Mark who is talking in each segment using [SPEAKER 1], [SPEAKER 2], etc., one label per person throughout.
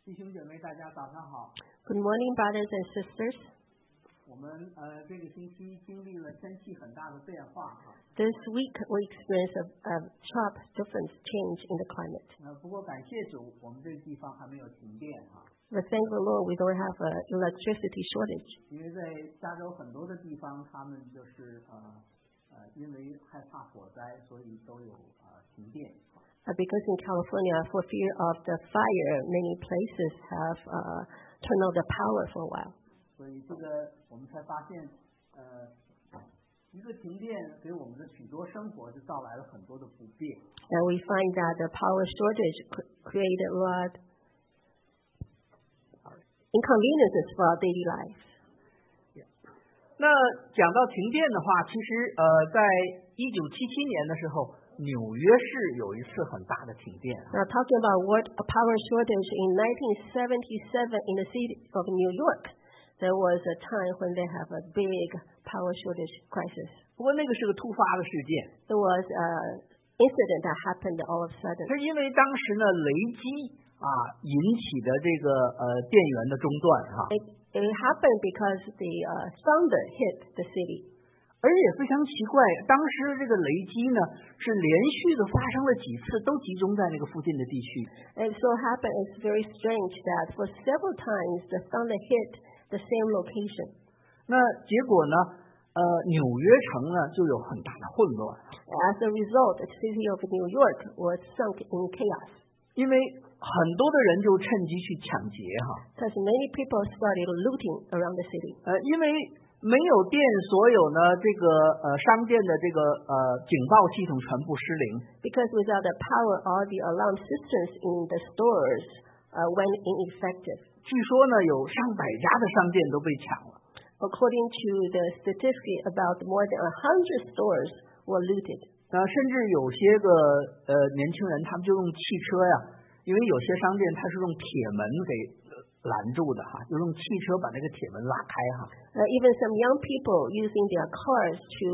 [SPEAKER 1] 弟兄姐妹，大家早上好。
[SPEAKER 2] Good morning, brothers and sisters.
[SPEAKER 1] 我们这个星期经历了天气很大的变化哈。
[SPEAKER 2] This week we experienced a sharp difference change in the climate.
[SPEAKER 1] 不过感谢主，我们这个地方还没有停电哈。
[SPEAKER 2] But thank the Lord, we don't have an electricity shortage.
[SPEAKER 1] 因为在加州很多的地方，他们就是因为害怕火灾，所以都有停电。
[SPEAKER 2] Because in California, for fear of the fire, many places have turned off the power for a while.
[SPEAKER 1] 所以这个我们才发现，一个停电给我们的许多生活就带来了很多的不便。
[SPEAKER 2] And we find that the power shortage created a lot inconveniences for our daily lives.
[SPEAKER 1] 那讲到停电的话，其实在1977年的时候，纽约市有一次很大的停电。
[SPEAKER 2] Now talking about a power shortage in 1977 in the city of New York, there was a time when they have a big power shortage crisis.
[SPEAKER 1] 不过那个是个突发的事件。
[SPEAKER 2] It was an incident that happened all of a sudden.
[SPEAKER 1] 是因为当时呢雷击引起的这个电源的中断哈。
[SPEAKER 2] It happened because the thunder hit the city.
[SPEAKER 1] 而且非常奇怪，当时这个雷击呢是连续的发生了几次，都集中在那个附近的地区。
[SPEAKER 2] It so happened, it's very strange that for several times the thunder hit the same location.
[SPEAKER 1] 那结果呢，纽约城呢就有很大的混乱。
[SPEAKER 2] As a result, the city of New York was sunk in chaos.
[SPEAKER 1] 因为很多的人就趁机去抢劫哈。
[SPEAKER 2] Because many people started looting around the city.
[SPEAKER 1] 因为没有电，所有呢这个商店的这个警报系统全部失灵。
[SPEAKER 2] Because without the power, all the alarm systems in the stores went ineffective.
[SPEAKER 1] 据说呢有上百家的商店都被抢了。
[SPEAKER 2] According to the statistic, about more than 100 stores were looted.
[SPEAKER 1] 甚至有些个年轻人他们就用汽车呀，因为有些商店它是用铁门给拦住的哈，就用汽车把那个铁门拉开哈。
[SPEAKER 2] Even some young people using their cars to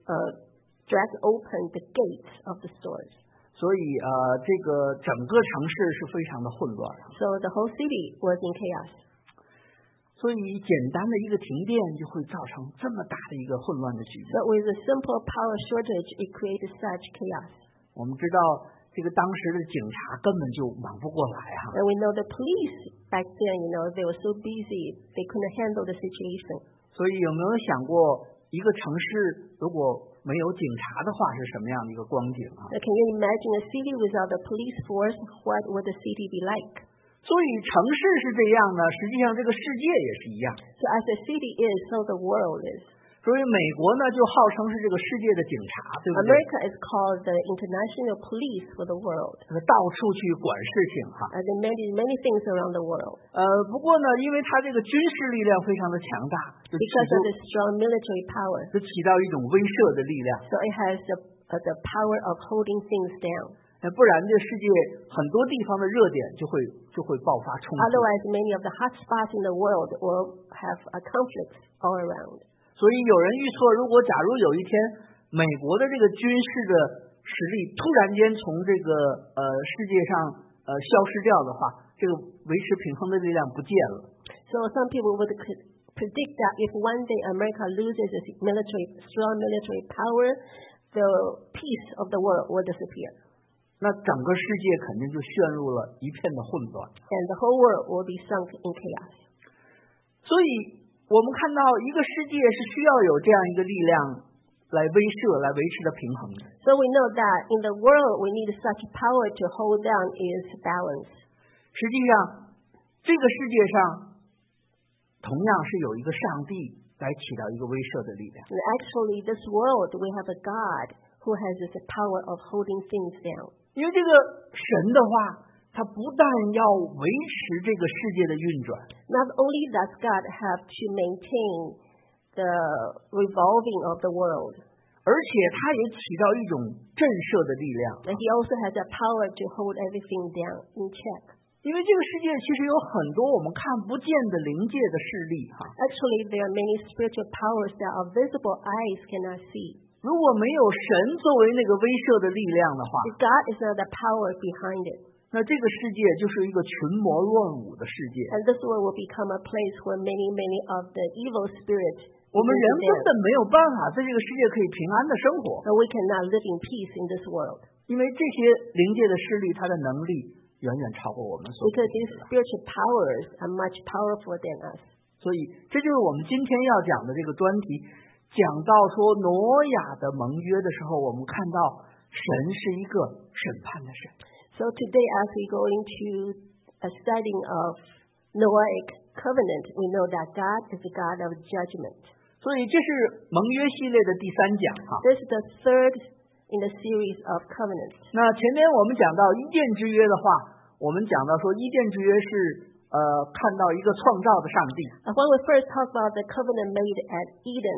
[SPEAKER 2] drag open the gates of the stores.
[SPEAKER 1] 所以这个整个城市是非常的混乱。
[SPEAKER 2] So the whole city was in chaos.
[SPEAKER 1] 所以简单的一个停电就会造成这么大的一个混乱的局面。
[SPEAKER 2] But with a simple power shortage, it created such chaos.
[SPEAKER 1] 我们知道这个当时的警察根本就忙不过来哈。
[SPEAKER 2] And we know the police back then, they were so busy, they couldn't handle the situation.
[SPEAKER 1] 所以有没有想过，一个城市如果没有警察的话是什么样的一个光景啊？
[SPEAKER 2] Can you imagine a city without a police force? What would the city be like?
[SPEAKER 1] 所以城市是这样呢，实际上这个世界也是一样。
[SPEAKER 2] So as the city is, so the world is.
[SPEAKER 1] 所以美国呢就号称是这个世界的警察，对不对？
[SPEAKER 2] America is called the international police for the world.
[SPEAKER 1] 到处去管事情哈。
[SPEAKER 2] And there are many things around the world.
[SPEAKER 1] 不过呢，因为它这个军事力量非常的强大，
[SPEAKER 2] Because of the strong military power.
[SPEAKER 1] 就起到一种威慑的力量。
[SPEAKER 2] So it has the power of holding things down.
[SPEAKER 1] 不然这世界很多地方的热点就会爆发冲突。
[SPEAKER 2] Otherwise, many of the hot spots in the world will have a conflict all around.
[SPEAKER 1] 所以有人预测，如果假如有一天美国的这个军事的实力突然间从这个世界上消失掉的话，这个维持平衡的力量不见了。
[SPEAKER 2] So some people would predict that if one day America loses its strong military power, the peace of the world will disappear.
[SPEAKER 1] 那整个世界肯定就陷入了一片的混乱。
[SPEAKER 2] And the whole world will be sunk in chaos.
[SPEAKER 1] 所以我们看到一个世界是需要有这样一个力量来威慑、来维持的平衡的。
[SPEAKER 2] So we know that in the world we need such power to hold down its balance.
[SPEAKER 1] 实际上，这个世界上同样是有一个上帝来起到一个威慑的力量。
[SPEAKER 2] And actually, this world we have a God who has this power of holding things down.
[SPEAKER 1] 因为这个神的话，他不但要维持这个世界的运转，
[SPEAKER 2] Not only does God have to maintain the revolving of the world,
[SPEAKER 1] 而且他也起到一种震慑的力量。
[SPEAKER 2] and He also has the power to hold everything down in check.
[SPEAKER 1] 因为这个世界其实有很多我们看不见的灵界的势力哈。
[SPEAKER 2] Actually, there are many spiritual powers that our visible eyes cannot see.
[SPEAKER 1] 如果没有神作为那个威慑的力量的话，
[SPEAKER 2] If God is not the power behind it,
[SPEAKER 1] 那这个世界就是一个群魔乱舞的世界。
[SPEAKER 2] And this world will become a place where many of the evil spirits
[SPEAKER 1] 我们人根本没有办法在这个世界可以平安的生活，
[SPEAKER 2] and we cannot live in peace in this world.
[SPEAKER 1] 因为这些灵界的势力，它的能力远远超过我们所
[SPEAKER 2] Because these spiritual powers are much powerful than us.
[SPEAKER 1] 所以这就是我们今天要讲的这个专题。讲到说挪亚的盟约的时候，我们看到神是一个审判的神。
[SPEAKER 2] So today, as we go into a studying of Noahic covenant, we know that God is a God of judgment.
[SPEAKER 1] 所以这是盟约系列的第3讲哈。
[SPEAKER 2] This is the third in the series of covenants.
[SPEAKER 1] 那前面我们讲到伊甸之约的话，我们讲到说伊甸之约是看到一个创造的上帝。
[SPEAKER 2] When we first talk about the covenant made at Eden,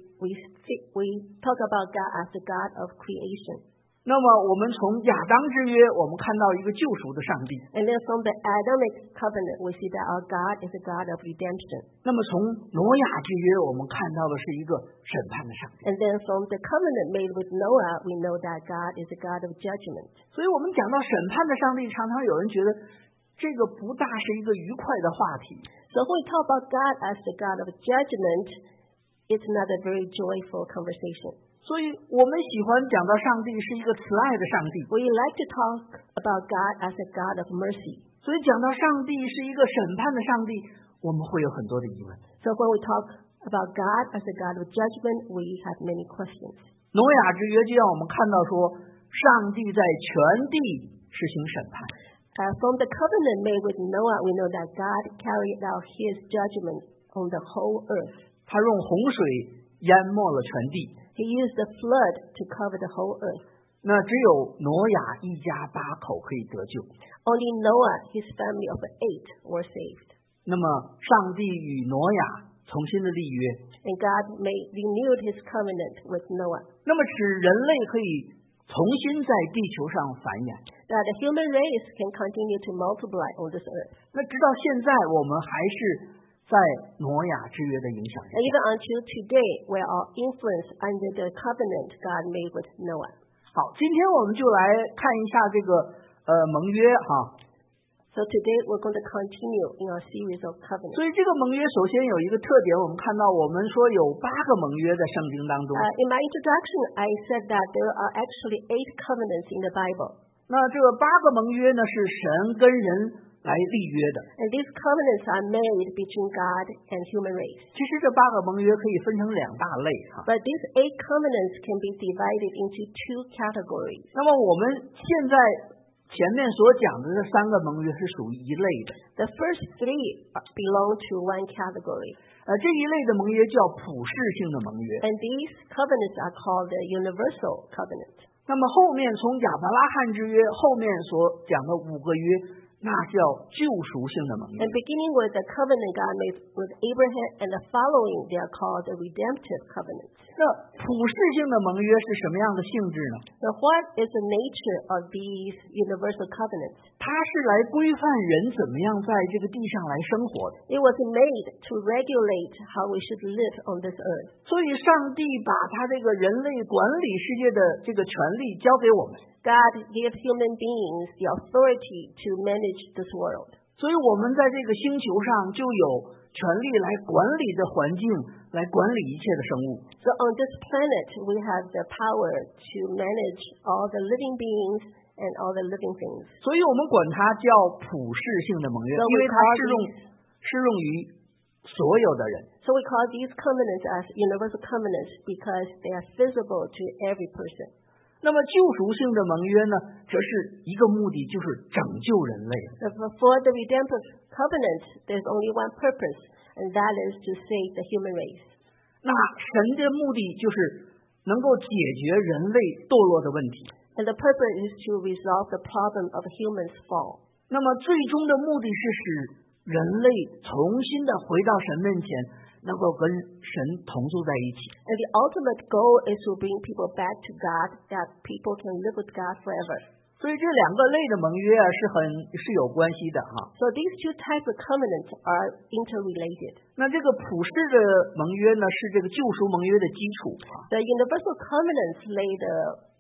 [SPEAKER 2] we talk about God as the God of creation.
[SPEAKER 1] 那么我们从亚当之约，我们看到一个救赎的上帝。
[SPEAKER 2] And then from the Adamic covenant, we see that our God is a God of redemption.
[SPEAKER 1] 那么从挪亚之约，我们看到的是一个审判的上帝。
[SPEAKER 2] And then from the covenant made with Noah, we know that God is a God of judgment.
[SPEAKER 1] 所以我们讲到审判的上帝，常常有人觉得这个不大是一个愉快的话题。
[SPEAKER 2] So when we talk about God as the God of judgment, it's not a very joyful conversation.
[SPEAKER 1] 所以我们喜欢讲到上帝是一个慈爱的上帝。
[SPEAKER 2] We like to talk about God as a God of mercy.
[SPEAKER 1] 所以讲到上帝是一个审判的上帝，我们会有很多的疑问。
[SPEAKER 2] So when we talk about God as a God of judgment, we have many questions.
[SPEAKER 1] 挪亚之约就让我们看到说，上帝在全地实行审判。
[SPEAKER 2] From the covenant made with Noah, we know that God carried out His judgment on the whole earth.
[SPEAKER 1] 他用洪水淹没了全地。
[SPEAKER 2] He used the flood to cover the whole earth.
[SPEAKER 1] 那只有挪亚一家8口可以得救。
[SPEAKER 2] Only Noah, his family of 8, were saved.
[SPEAKER 1] 那么上帝与挪亚重新的立约，
[SPEAKER 2] And God renewed His covenant with Noah.
[SPEAKER 1] 那么使人类可以重新在地球上繁衍。
[SPEAKER 2] That the human race can continue to multiply on this earth.
[SPEAKER 1] 那直到现在，我们还是在挪亚之约的影响
[SPEAKER 2] And
[SPEAKER 1] 下。
[SPEAKER 2] even until today, we are influenced under the covenant God made with Noah.
[SPEAKER 1] 好，今天我们就来看一下这个盟约哈。
[SPEAKER 2] So today we're going to continue in our series of covenants.
[SPEAKER 1] 所以这个盟约首先有一个特点，我们看到我们说有8个盟约在圣经当中。
[SPEAKER 2] In my introduction, I said that there are actually 8 covenants in the Bible.
[SPEAKER 1] 那这个8个盟约呢，是神跟人来立约的。
[SPEAKER 2] And these covenants are made between God and human race.
[SPEAKER 1] 其实这8个盟约可以分成2大类哈。
[SPEAKER 2] But these 8 covenants can be divided into 2 categories.
[SPEAKER 1] 那么我们现在前面所讲的这3个盟约是属于一类的。
[SPEAKER 2] The first 3 belong to one category.
[SPEAKER 1] 这一类的盟约叫普世性的盟约。
[SPEAKER 2] And these covenants are called the universal covenant.
[SPEAKER 1] 那么后面从亚伯拉罕之约后面所讲的5个约，那叫救赎性的盟约。
[SPEAKER 2] And beginning with the covenant God made with Abraham and the following, they are called the redemptive covenants.
[SPEAKER 1] 那普世性的盟约是什么样的性质呢？
[SPEAKER 2] So what is the nature of these universal covenants?
[SPEAKER 1] 它是来规范人怎么样在这个地上来生活的。
[SPEAKER 2] It was made to regulate how we should live on this earth.
[SPEAKER 1] 所以上帝把他这个人类管理世界的这个权利交给我们。
[SPEAKER 2] God gave human beings the authority to manage this world.
[SPEAKER 1] 所以我们在这个星球上就有权利来管理的环境，来管理一切的生物。
[SPEAKER 2] So on this planet, we have the power to manage all the living beings and all the living things.
[SPEAKER 1] 所以我们管它叫普世性的盟约，
[SPEAKER 2] So
[SPEAKER 1] 因
[SPEAKER 2] we
[SPEAKER 1] 为它
[SPEAKER 2] call
[SPEAKER 1] 适用于所有的人。
[SPEAKER 2] So we call these covenants as universal covenants because they are visible to every person.
[SPEAKER 1] 那么救赎性的盟约呢，则是一个目的，就是拯救人类。
[SPEAKER 2] So for the redemptive covenant, there's only one purpose, and that is to save the human race.
[SPEAKER 1] 那神的目的就是能够解决人类堕落的问题。
[SPEAKER 2] And the purpose is to resolve the problem of humans' fall.
[SPEAKER 1] 那么最终的目的是使人类重新的回到神面前，能够跟神同住在一起。
[SPEAKER 2] And the ultimate goal is to bring people back to God, that people can live with God forever.
[SPEAKER 1] 所以这2个类的盟约啊，是有关系的哈。
[SPEAKER 2] So these 2 types of covenants are interrelated.
[SPEAKER 1] 那这个普世的盟约呢，是这个救赎盟约的基础啊。
[SPEAKER 2] The universal covenants lay the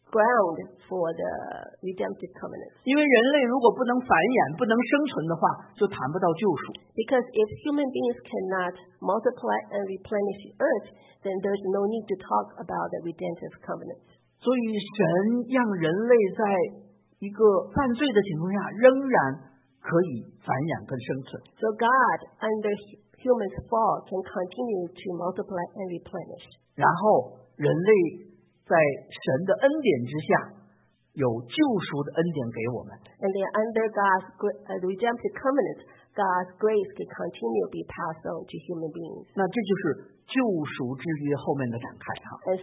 [SPEAKER 2] ground for the redemptive covenant.
[SPEAKER 1] 因为人类如果不能繁衍、不能生存的话，就谈不到救赎。
[SPEAKER 2] Because if human beings cannot multiply and replenish the earth, then there's no need to talk about the redemptive covenant.
[SPEAKER 1] 所以神让人类在一个犯罪的情况下，仍然可以繁衍跟生存。
[SPEAKER 2] So God, under human's fall, can continue to multiply and replenish.
[SPEAKER 1] 然后人类在神的恩典之下，有救赎的恩典给我们。
[SPEAKER 2] And then under God's redemptive covenant, God's grace can continue to be passed on to human beings.
[SPEAKER 1] 那这就是救赎之约后面的展开哈。
[SPEAKER 2] And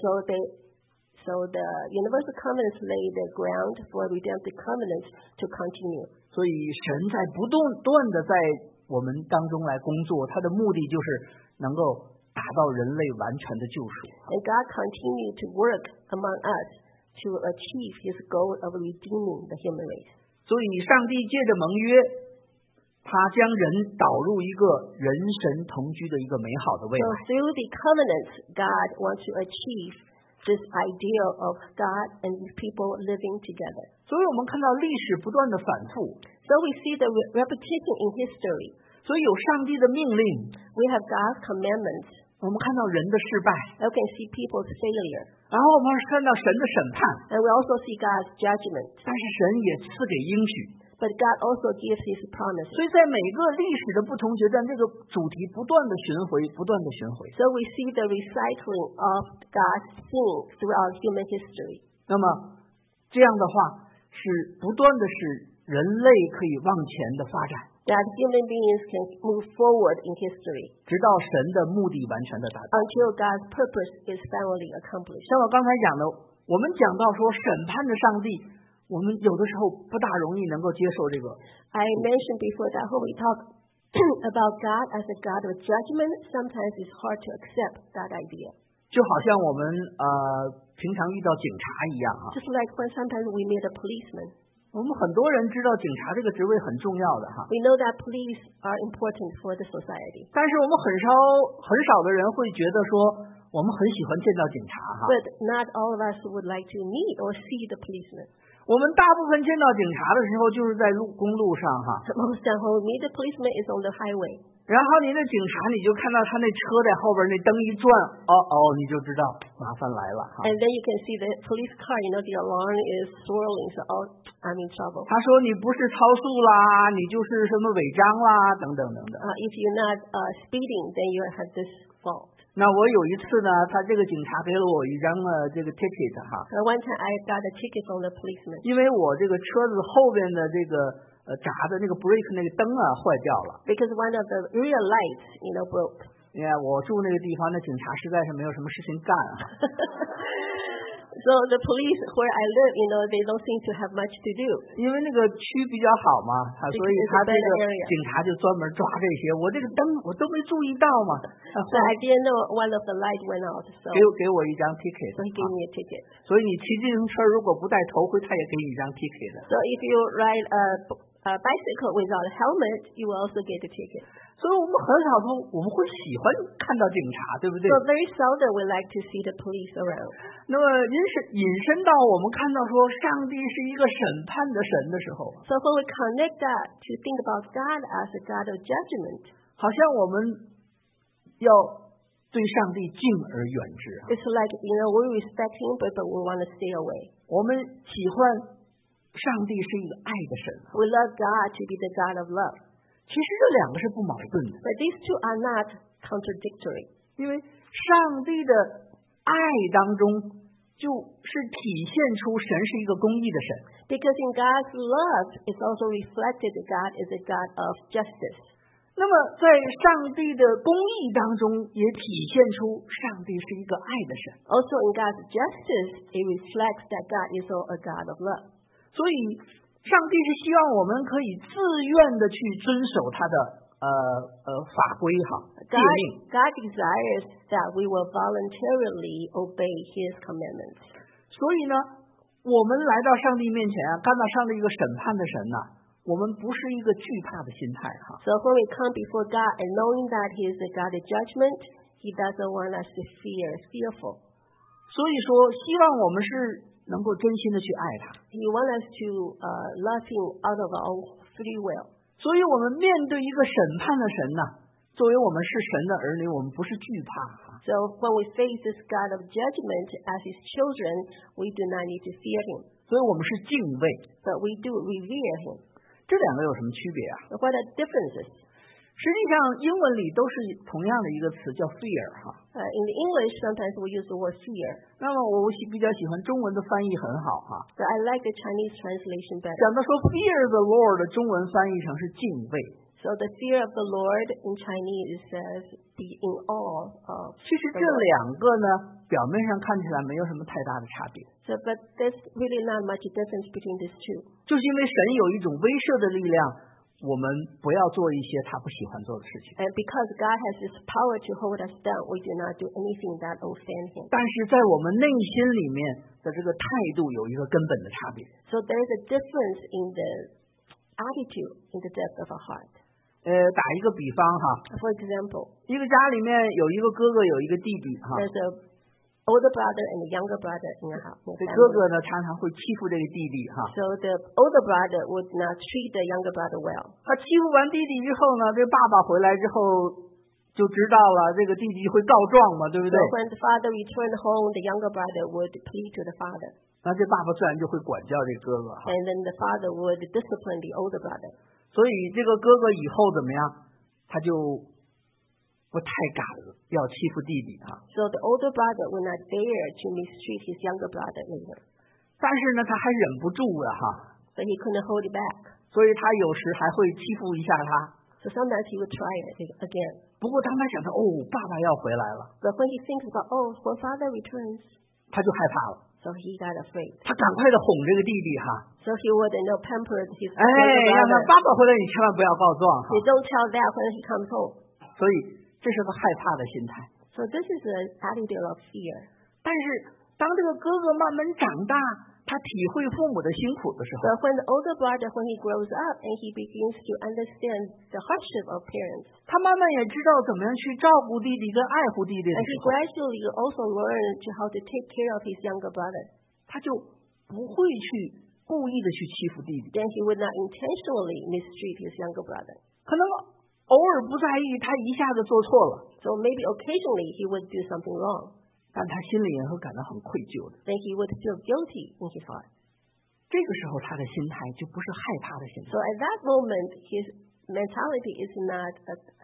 [SPEAKER 2] so the universal covenants lay the ground for redemptive covenants to continue.
[SPEAKER 1] 所以神在不断的在我们当中来工作，他的目的就是能够达到人类完全的救赎。
[SPEAKER 2] And God continued to work among us to achieve His goal of redeeming the human race.
[SPEAKER 1] 所以上帝借着盟约，他将人导入一个人神同居的一个美好的未
[SPEAKER 2] So
[SPEAKER 1] 来。
[SPEAKER 2] through the covenants, God wants to achieve this ideal of God and His people living together.
[SPEAKER 1] 所以我们看到历史不断的反复，
[SPEAKER 2] So we see the repetition in history.
[SPEAKER 1] 所以有上帝的命令，
[SPEAKER 2] We have God's commandments.
[SPEAKER 1] 我们看到人的失败，
[SPEAKER 2] We can see people's failure.
[SPEAKER 1] 然后我们看到神的审判，
[SPEAKER 2] And we also see God's judgment.
[SPEAKER 1] 但是神也赐给应许。
[SPEAKER 2] But God also gives His promises.
[SPEAKER 1] 所以在每个历史的不同阶段，这个主题不断的巡回，不断的巡回。
[SPEAKER 2] So we see the recycling of God's things throughout human history.
[SPEAKER 1] 那么这样的话，是不断的使人类可以往前的发展，
[SPEAKER 2] That human beings can move forward in history
[SPEAKER 1] 直到神的目的完全的达到。
[SPEAKER 2] until God's purpose is finally accomplished.
[SPEAKER 1] 像我刚才讲的，我们讲到说审判的上帝，我们有的时候不大容易能够接受这个。
[SPEAKER 2] I mentioned before that when we talk about God as a God of judgment, sometimes it's hard to accept that idea.
[SPEAKER 1] 就好像我们平常遇到警察一样啊，
[SPEAKER 2] Just like when sometimes we meet a policeman.
[SPEAKER 1] 我们很多人知道警察这个职位很重要的哈，
[SPEAKER 2] We know that police are important for the society.
[SPEAKER 1] 但是我们很少的人会觉得说我们很喜欢见到警察哈。
[SPEAKER 2] But not all of us would like to meet or see the policeman.
[SPEAKER 1] 我们大部分见到警察的时候就是在公路上哈，
[SPEAKER 2] Most of when we meet the policeman is on the highway.
[SPEAKER 1] 然后你的警察你就看到他那车在后边那灯一转，你就知道麻烦来了哈。
[SPEAKER 2] And then you can see the police car, the alarm is swirling, so I'm in trouble.
[SPEAKER 1] 他说你不是超速啦，你就是什么违章啦，等等等等。
[SPEAKER 2] If you're not speeding, then you have this fault.
[SPEAKER 1] 那我有一次呢，他这个警察给了我一张这个 ticket 哈，
[SPEAKER 2] One time I got a ticket from the policeman
[SPEAKER 1] 因为我这个车子后边的这个闸的那个 brake 那个灯啊坏掉了。
[SPEAKER 2] because one of the rear lights, broke.
[SPEAKER 1] 你看我住那个地方，那警察实在是没有什么事情干啊。
[SPEAKER 2] So the police where I live, they don't seem to have much to do.
[SPEAKER 1] 因为那个区比较好嘛，所以他这个警察就专门抓这些。我这个灯我都没注意到嘛，
[SPEAKER 2] So I didn't know one of the lights went out. So
[SPEAKER 1] 给我一张 ticket。
[SPEAKER 2] he gave me a ticket.
[SPEAKER 1] 所以你骑自行车如果不戴头盔，他也给你一张 ticket 的。
[SPEAKER 2] So if you ride a bicycle without a helmet, you will also get a ticket.
[SPEAKER 1] 所以我们很少说我们会喜欢看到警察，对不对？
[SPEAKER 2] So very seldom we like to see the police around.
[SPEAKER 1] 那么引申到我们看到说上帝是一个审判的神的时候，
[SPEAKER 2] So when we connect that to think about God as a God of judgment,
[SPEAKER 1] 好像我们要对上帝敬而远之。
[SPEAKER 2] it's like, we respect Him, but we want to stay away.
[SPEAKER 1] 我们喜欢上帝是一个爱的神，
[SPEAKER 2] We love God to be the God of love.
[SPEAKER 1] 其实这两个是不矛盾的，
[SPEAKER 2] But these two are not contradictory.
[SPEAKER 1] 因为上帝的爱当中就是体现出神是一个公义的神。
[SPEAKER 2] Because in God's love, it's also reflected that God is a God of justice.
[SPEAKER 1] 那么在上帝的公义当中也体现出上帝是一个爱的神。
[SPEAKER 2] Also in God's justice, it reflects that God is also a God of love.
[SPEAKER 1] 所以上帝是希望我们可以自愿的去遵守他的法规哈诫命。
[SPEAKER 2] God desires that we will voluntarily obey His commandments.
[SPEAKER 1] 所以呢，我们来到上帝面前啊，看到上帝一个审判的神呐，我们不是一个惧怕的心态哈。
[SPEAKER 2] So when we come before God and knowing that He is a God of judgment, He doesn't want us to fearful.
[SPEAKER 1] 所以说，希望我们是能够真心的去爱他。
[SPEAKER 2] He wants us to love Him out of our own free will.
[SPEAKER 1] 所以我们面对一个审判的神呢，作为我们是神的儿女，我们不是惧怕。
[SPEAKER 2] So when we face this God of judgment as His children, we do not need to fear Him,
[SPEAKER 1] 所以我们是敬畏。
[SPEAKER 2] but we do revere Him.
[SPEAKER 1] 这两个有什么区别啊？
[SPEAKER 2] So what are differences?
[SPEAKER 1] 实际上英文里都是同样的一个词叫 fear 哈。
[SPEAKER 2] In the English, sometimes we use the word fear.
[SPEAKER 1] 那么我比较喜欢中文的翻译很好哈。
[SPEAKER 2] But I like the Chinese translation better.
[SPEAKER 1] 讲到说 fear the Lord 的中文翻译成是敬畏。
[SPEAKER 2] So the fear of the Lord in Chinese it says be in awe of.
[SPEAKER 1] 其实这两个呢，表面上看起来没有什么太大的差别。
[SPEAKER 2] So, but there's really not much difference between these two.
[SPEAKER 1] 就是因为神有一种威慑的力量，我们不要做一些他不喜欢做的事情。
[SPEAKER 2] And because God has this power to hold us down, we do not do anything that offend Him.
[SPEAKER 1] 但是在我们内心里面的这个态度有一个根本的差别。
[SPEAKER 2] So there is a difference in the attitude, in the depth of our heart.
[SPEAKER 1] 打一个比方哈，
[SPEAKER 2] For example,
[SPEAKER 1] 一个家里面有一个哥哥，有一个弟弟哈。
[SPEAKER 2] there's a older brother and a younger brother in a house.
[SPEAKER 1] 这哥哥呢，常常会欺负这个弟弟哈。
[SPEAKER 2] So the older brother would not treat the younger brother well.
[SPEAKER 1] 他欺负完弟弟之后呢，这爸爸回来之后就知道了，这个弟弟会告状嘛，对不对？
[SPEAKER 2] So when the father returned home, the younger brother would plead to the father.
[SPEAKER 1] 那这爸爸自然就会管教这哥哥哈。
[SPEAKER 2] And then the father would discipline the older brother.
[SPEAKER 1] 所以这个哥哥以后怎么样，他就不太敢要欺负弟弟哈。
[SPEAKER 2] So the older brother would not dare to mistreat his younger brother either.
[SPEAKER 1] 但是呢，他还忍不住了哈，
[SPEAKER 2] But he couldn't hold it back.
[SPEAKER 1] 所以他有时还会欺负一下他。
[SPEAKER 2] So sometimes he would try it again.
[SPEAKER 1] 不过当他想到爸爸要回来了，
[SPEAKER 2] But when he thinks about, when father returns,
[SPEAKER 1] 他就害怕了，
[SPEAKER 2] so he got afraid.
[SPEAKER 1] 他赶快的哄这个弟弟哈，
[SPEAKER 2] So he would pamper his
[SPEAKER 1] 哎，
[SPEAKER 2] younger
[SPEAKER 1] 让他
[SPEAKER 2] brother.
[SPEAKER 1] 爸爸回来你千万不要告状哈。
[SPEAKER 2] They don't tell that when he comes home.
[SPEAKER 1] 所以这是个害怕的心态。
[SPEAKER 2] So this is an attitude of fear.
[SPEAKER 1] 但是当这个哥哥慢慢长大，他体会父母的辛苦的时候，
[SPEAKER 2] But when the older brother, when he grows up and he begins to understand the hardship of parents,
[SPEAKER 1] 他慢慢也知道怎么样去照顾弟弟跟爱护弟弟的
[SPEAKER 2] and
[SPEAKER 1] 时
[SPEAKER 2] he
[SPEAKER 1] 候，
[SPEAKER 2] gradually also learned how to take care of his younger brother,
[SPEAKER 1] 他就不会去故意的去欺负弟弟，
[SPEAKER 2] then he would not intentionally mistreat his younger brother.
[SPEAKER 1] 可能偶尔不在意，他一下子做错了，
[SPEAKER 2] So maybe occasionally he would do something wrong,
[SPEAKER 1] 但他心里也会感到很愧疚的。
[SPEAKER 2] then he would feel guilty in his heart.
[SPEAKER 1] 这个时候他的心态就不是害怕的心态，
[SPEAKER 2] So at that moment, his mentality is not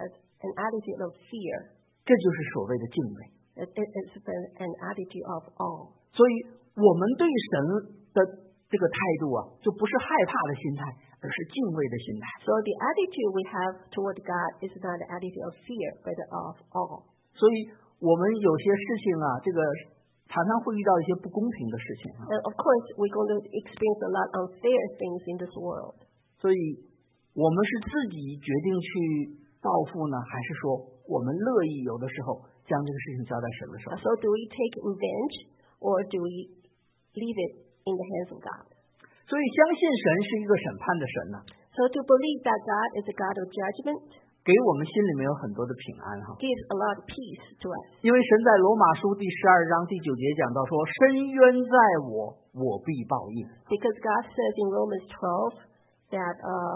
[SPEAKER 2] an attitude of fear.
[SPEAKER 1] 这就是所谓的敬畏。
[SPEAKER 2] It's an attitude of awe.
[SPEAKER 1] 所以我们对神的这个态度啊，就不是害怕的心态，而是敬畏的心态。
[SPEAKER 2] So the attitude we have toward God is not an attitude of fear, but of awe.
[SPEAKER 1] 所以我们有些事情啊，这个常常会遇到一些不公平的事情啊。
[SPEAKER 2] And of course, we're going to experience a lot of unfair things in this world.
[SPEAKER 1] 所以我们是自己决定去报复呢，还是说我们乐意有的时候将这个事情交在神的手上？
[SPEAKER 2] So do we take revenge or do we leave it in the hands of God?
[SPEAKER 1] 所以相信神是一个审判的神呢，
[SPEAKER 2] So to believe that God is a God of judgment
[SPEAKER 1] 给我们心里面有很多的平安哈。
[SPEAKER 2] gives a lot of peace to us.
[SPEAKER 1] 因为神在罗马书第12章第9节讲到说：“深渊在我，我必报应。”
[SPEAKER 2] Because God says in Romans 12 that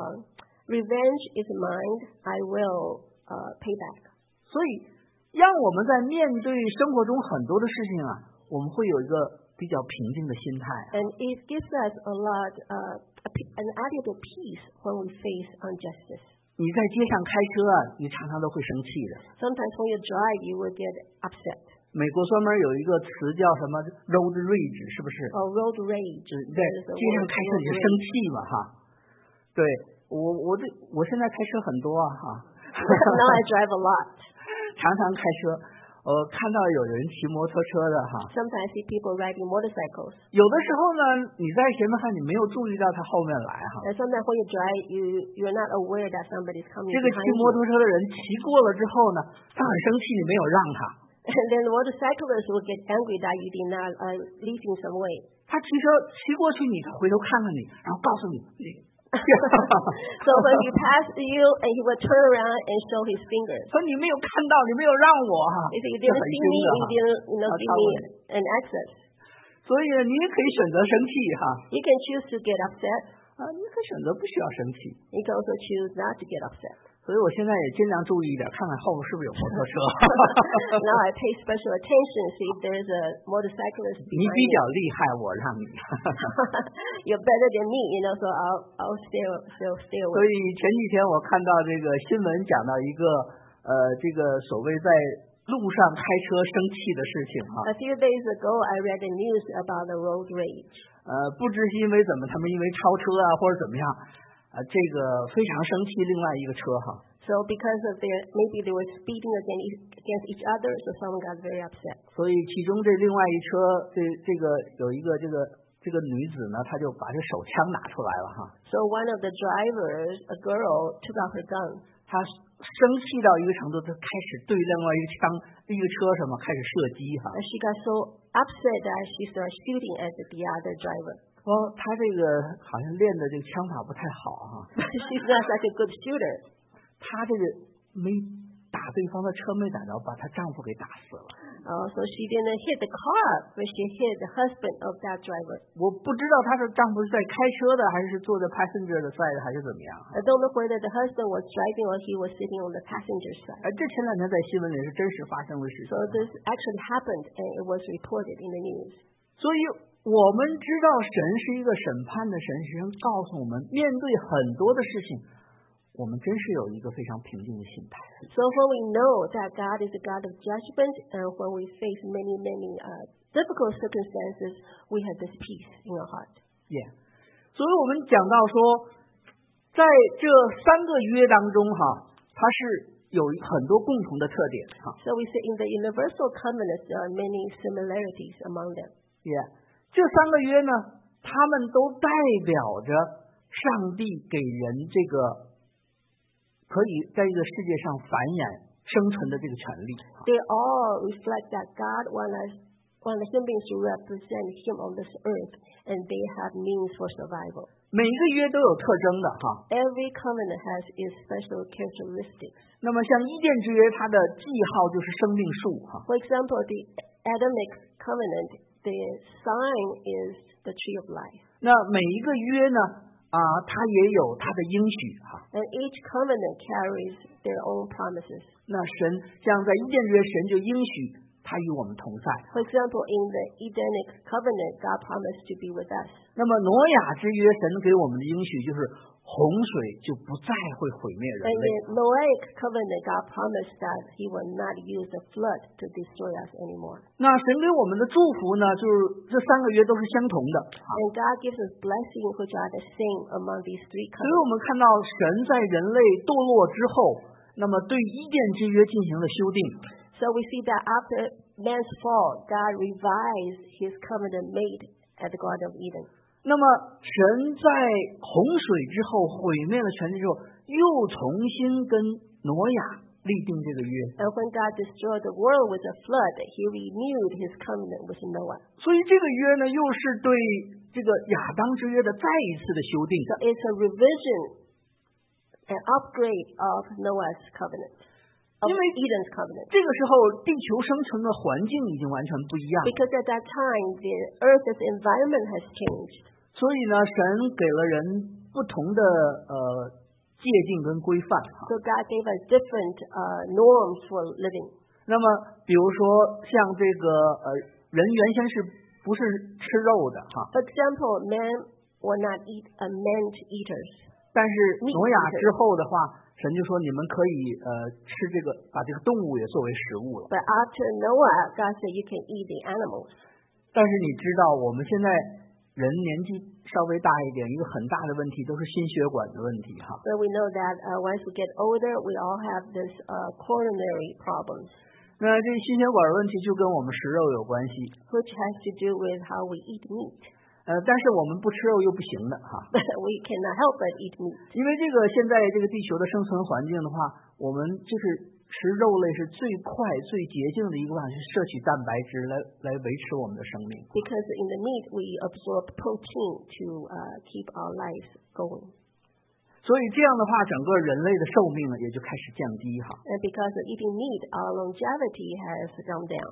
[SPEAKER 2] revenge is mine, I will pay back.
[SPEAKER 1] 所以，让我们在面对生活中很多的事情啊，我们会有一个比较平静的心态。
[SPEAKER 2] And it gives us a lot, an attitude of peace when we face injustice.
[SPEAKER 1] 你在街上开车啊，你常常都会生气的。
[SPEAKER 2] Sometimes when you drive, you will get upset.
[SPEAKER 1] 美国专门有一个词叫什么 road rage， 是不是？
[SPEAKER 2] Or road rage.
[SPEAKER 1] 在街上开车你就生气嘛哈。对，我现在开车很多啊哈。
[SPEAKER 2] Now I drive a lot.
[SPEAKER 1] 常常开车，看到有人骑摩托车的哈。
[SPEAKER 2] Sometimes I see people riding motorcycles.
[SPEAKER 1] 有的时候呢，你在前面看，你没有注意到他后面来哈。
[SPEAKER 2] And sometimes when you drive, you're not aware that somebody is coming
[SPEAKER 1] 这个骑
[SPEAKER 2] behind
[SPEAKER 1] 摩
[SPEAKER 2] you.
[SPEAKER 1] 托车的人骑过了之后呢，他很生气，你没有让他。
[SPEAKER 2] And then motorcyclists will get angry that you did not leave in some way.
[SPEAKER 1] 他骑过去，你回头看看你，然后告诉你。
[SPEAKER 2] So when he passed you, and he would turn around and show his fingers.
[SPEAKER 1] 说你没有看到，你没有让我哈。
[SPEAKER 2] If you didn't see me, you didn't give me an access.
[SPEAKER 1] 所以呢，你也可以选择生气哈，
[SPEAKER 2] You can choose to get upset.
[SPEAKER 1] 你可以选择不需要生气。
[SPEAKER 2] You can also choose not to get upset.
[SPEAKER 1] 所以我现在也尽量注意一点，看看后面是不是有摩托车。
[SPEAKER 2] Now I pay special attention, see if there's a motorcyclist
[SPEAKER 1] 你
[SPEAKER 2] behind
[SPEAKER 1] 比较厉害，我让你。
[SPEAKER 2] me. You're better than me, so I'll stay
[SPEAKER 1] 所
[SPEAKER 2] away.
[SPEAKER 1] 以前几天我看到这个新闻讲到一个这个所谓在路上开车生气的事情哈。
[SPEAKER 2] A few days ago, I read the news about the road rage.
[SPEAKER 1] 不知是因为怎么，他们因为超车啊或者怎么样，这个非常生气另外一个车哈。
[SPEAKER 2] So because of maybe they were speeding against each other, so someone got very upset.
[SPEAKER 1] 所以其中这另外一车这个有一个这个女子呢，她就把这手枪拿出来了哈。
[SPEAKER 2] So one of the drivers, a girl, took out her gun.
[SPEAKER 1] 她生气到一个程度，她开始对另外一个车什么开始射击哈。
[SPEAKER 2] She got so upset that she started shooting at the other driver.
[SPEAKER 1] 她这个好像练的这个枪法不太好哈。
[SPEAKER 2] She's not such a good shooter.
[SPEAKER 1] 她这个没打对方的车没打着，把她丈夫给打死了。
[SPEAKER 2] So she didn't hit the car, but she hit the husband of that driver.
[SPEAKER 1] 我不知道她的丈夫是在开车的，还是坐在 passenger 的 side 还是怎么样。
[SPEAKER 2] I don't know whether the husband was driving or he was sitting on the passenger side.
[SPEAKER 1] 这前两天在新闻里是真实发生的事情。
[SPEAKER 2] So this actually happened and it was reported in the news.
[SPEAKER 1] 所以我们知道神是一个审判的神，神告诉我们，面对很多的事情，我们真是有一个非常平静的心态。
[SPEAKER 2] So when we know that God is a God of judgment, and when we face many difficult circumstances, we have this peace in our heart.
[SPEAKER 1] 所以我们讲到说，在这3个约当中哈，它是有很多共同的特点哈。
[SPEAKER 2] So we say in the universal covenants there are many similarities among them.
[SPEAKER 1] 这3个约呢，它们都代表着上帝给人这个可以在这个世界上繁衍生存的这个权利。
[SPEAKER 2] They all reflect that God wants human beings to represent Him on this earth, and they have means for survival.
[SPEAKER 1] 每一个约都有特征的哈。
[SPEAKER 2] Every covenant has its special characteristics.
[SPEAKER 1] 那么像伊甸之约，它的记号就是生命树哈。
[SPEAKER 2] For example, the Adamic covenant, the sign is the tree of life.
[SPEAKER 1] 那每一个约呢，它也有它的应许哈。
[SPEAKER 2] And each covenant carries their own promises.
[SPEAKER 1] 那神像在伊甸之约，神就应许他与我们同在。
[SPEAKER 2] For example, in the Edenic covenant, God promised to be with us.
[SPEAKER 1] 那么挪亚之约，神给我们的应许就是洪水就不再会毁灭人
[SPEAKER 2] And
[SPEAKER 1] 类。
[SPEAKER 2] in Noahic covenant, God promised that He will not use the flood to destroy us anymore.
[SPEAKER 1] 那神给我们的祝福呢，就是这3个约都是相同的。
[SPEAKER 2] And God gives us blessings which are the same among these three
[SPEAKER 1] 所以我
[SPEAKER 2] covenants.
[SPEAKER 1] 们看到神在人类堕落之后，那么对伊甸之约进行了修订。
[SPEAKER 2] So we see that after man's fall, God revised His covenant made at the Garden of Eden.
[SPEAKER 1] 那么神在洪水之后毁灭了全地之后，又重新跟挪亚立定这个约。
[SPEAKER 2] And when God destroyed the world with a flood, He renewed His covenant with Noah.
[SPEAKER 1] 所以这个约呢，又是对这个亚当之约的再一次的修订。
[SPEAKER 2] So it's a revision, an upgrade of Noah's covenant, of Eden's covenant.
[SPEAKER 1] 这个时候，地球生存的环境已经完全不一样，
[SPEAKER 2] Because at that time, the earth's environment has changed.
[SPEAKER 1] 所以呢，神给了人不同的界定跟规范。
[SPEAKER 2] So God gave us different norms for living.
[SPEAKER 1] 那么，比如说像这个人原先是不是吃肉的哈？
[SPEAKER 2] For example, men were not meant eaters.
[SPEAKER 1] 但是挪亚之后的话，神就说你们可以吃这个，把这个动物也作为食物了。
[SPEAKER 2] But after Noah, God said you can eat the animals.
[SPEAKER 1] 但是你知道，我们现在人年纪稍微大一点，一个很大的问题都是心血管的问题哈。
[SPEAKER 2] So we know that once we get older, we all have this coronary problems,
[SPEAKER 1] 那这心血管的问题就跟我们食肉有关系，
[SPEAKER 2] which has to do with how we eat meat.
[SPEAKER 1] 但是我们不吃肉又不行的哈。
[SPEAKER 2] We cannot help but eat meat.
[SPEAKER 1] 因为这个现在这个地球的生存环境的话，我们就是吃肉类是最快最捷径的一个办法，是摄取蛋白质来维持我们的生命。
[SPEAKER 2] Because in the meat, we absorb protein to keep our lives going.
[SPEAKER 1] 所以这样的话，整个人类的寿命呢也就开始降低哈。
[SPEAKER 2] And because of eating meat, our longevity has gone down.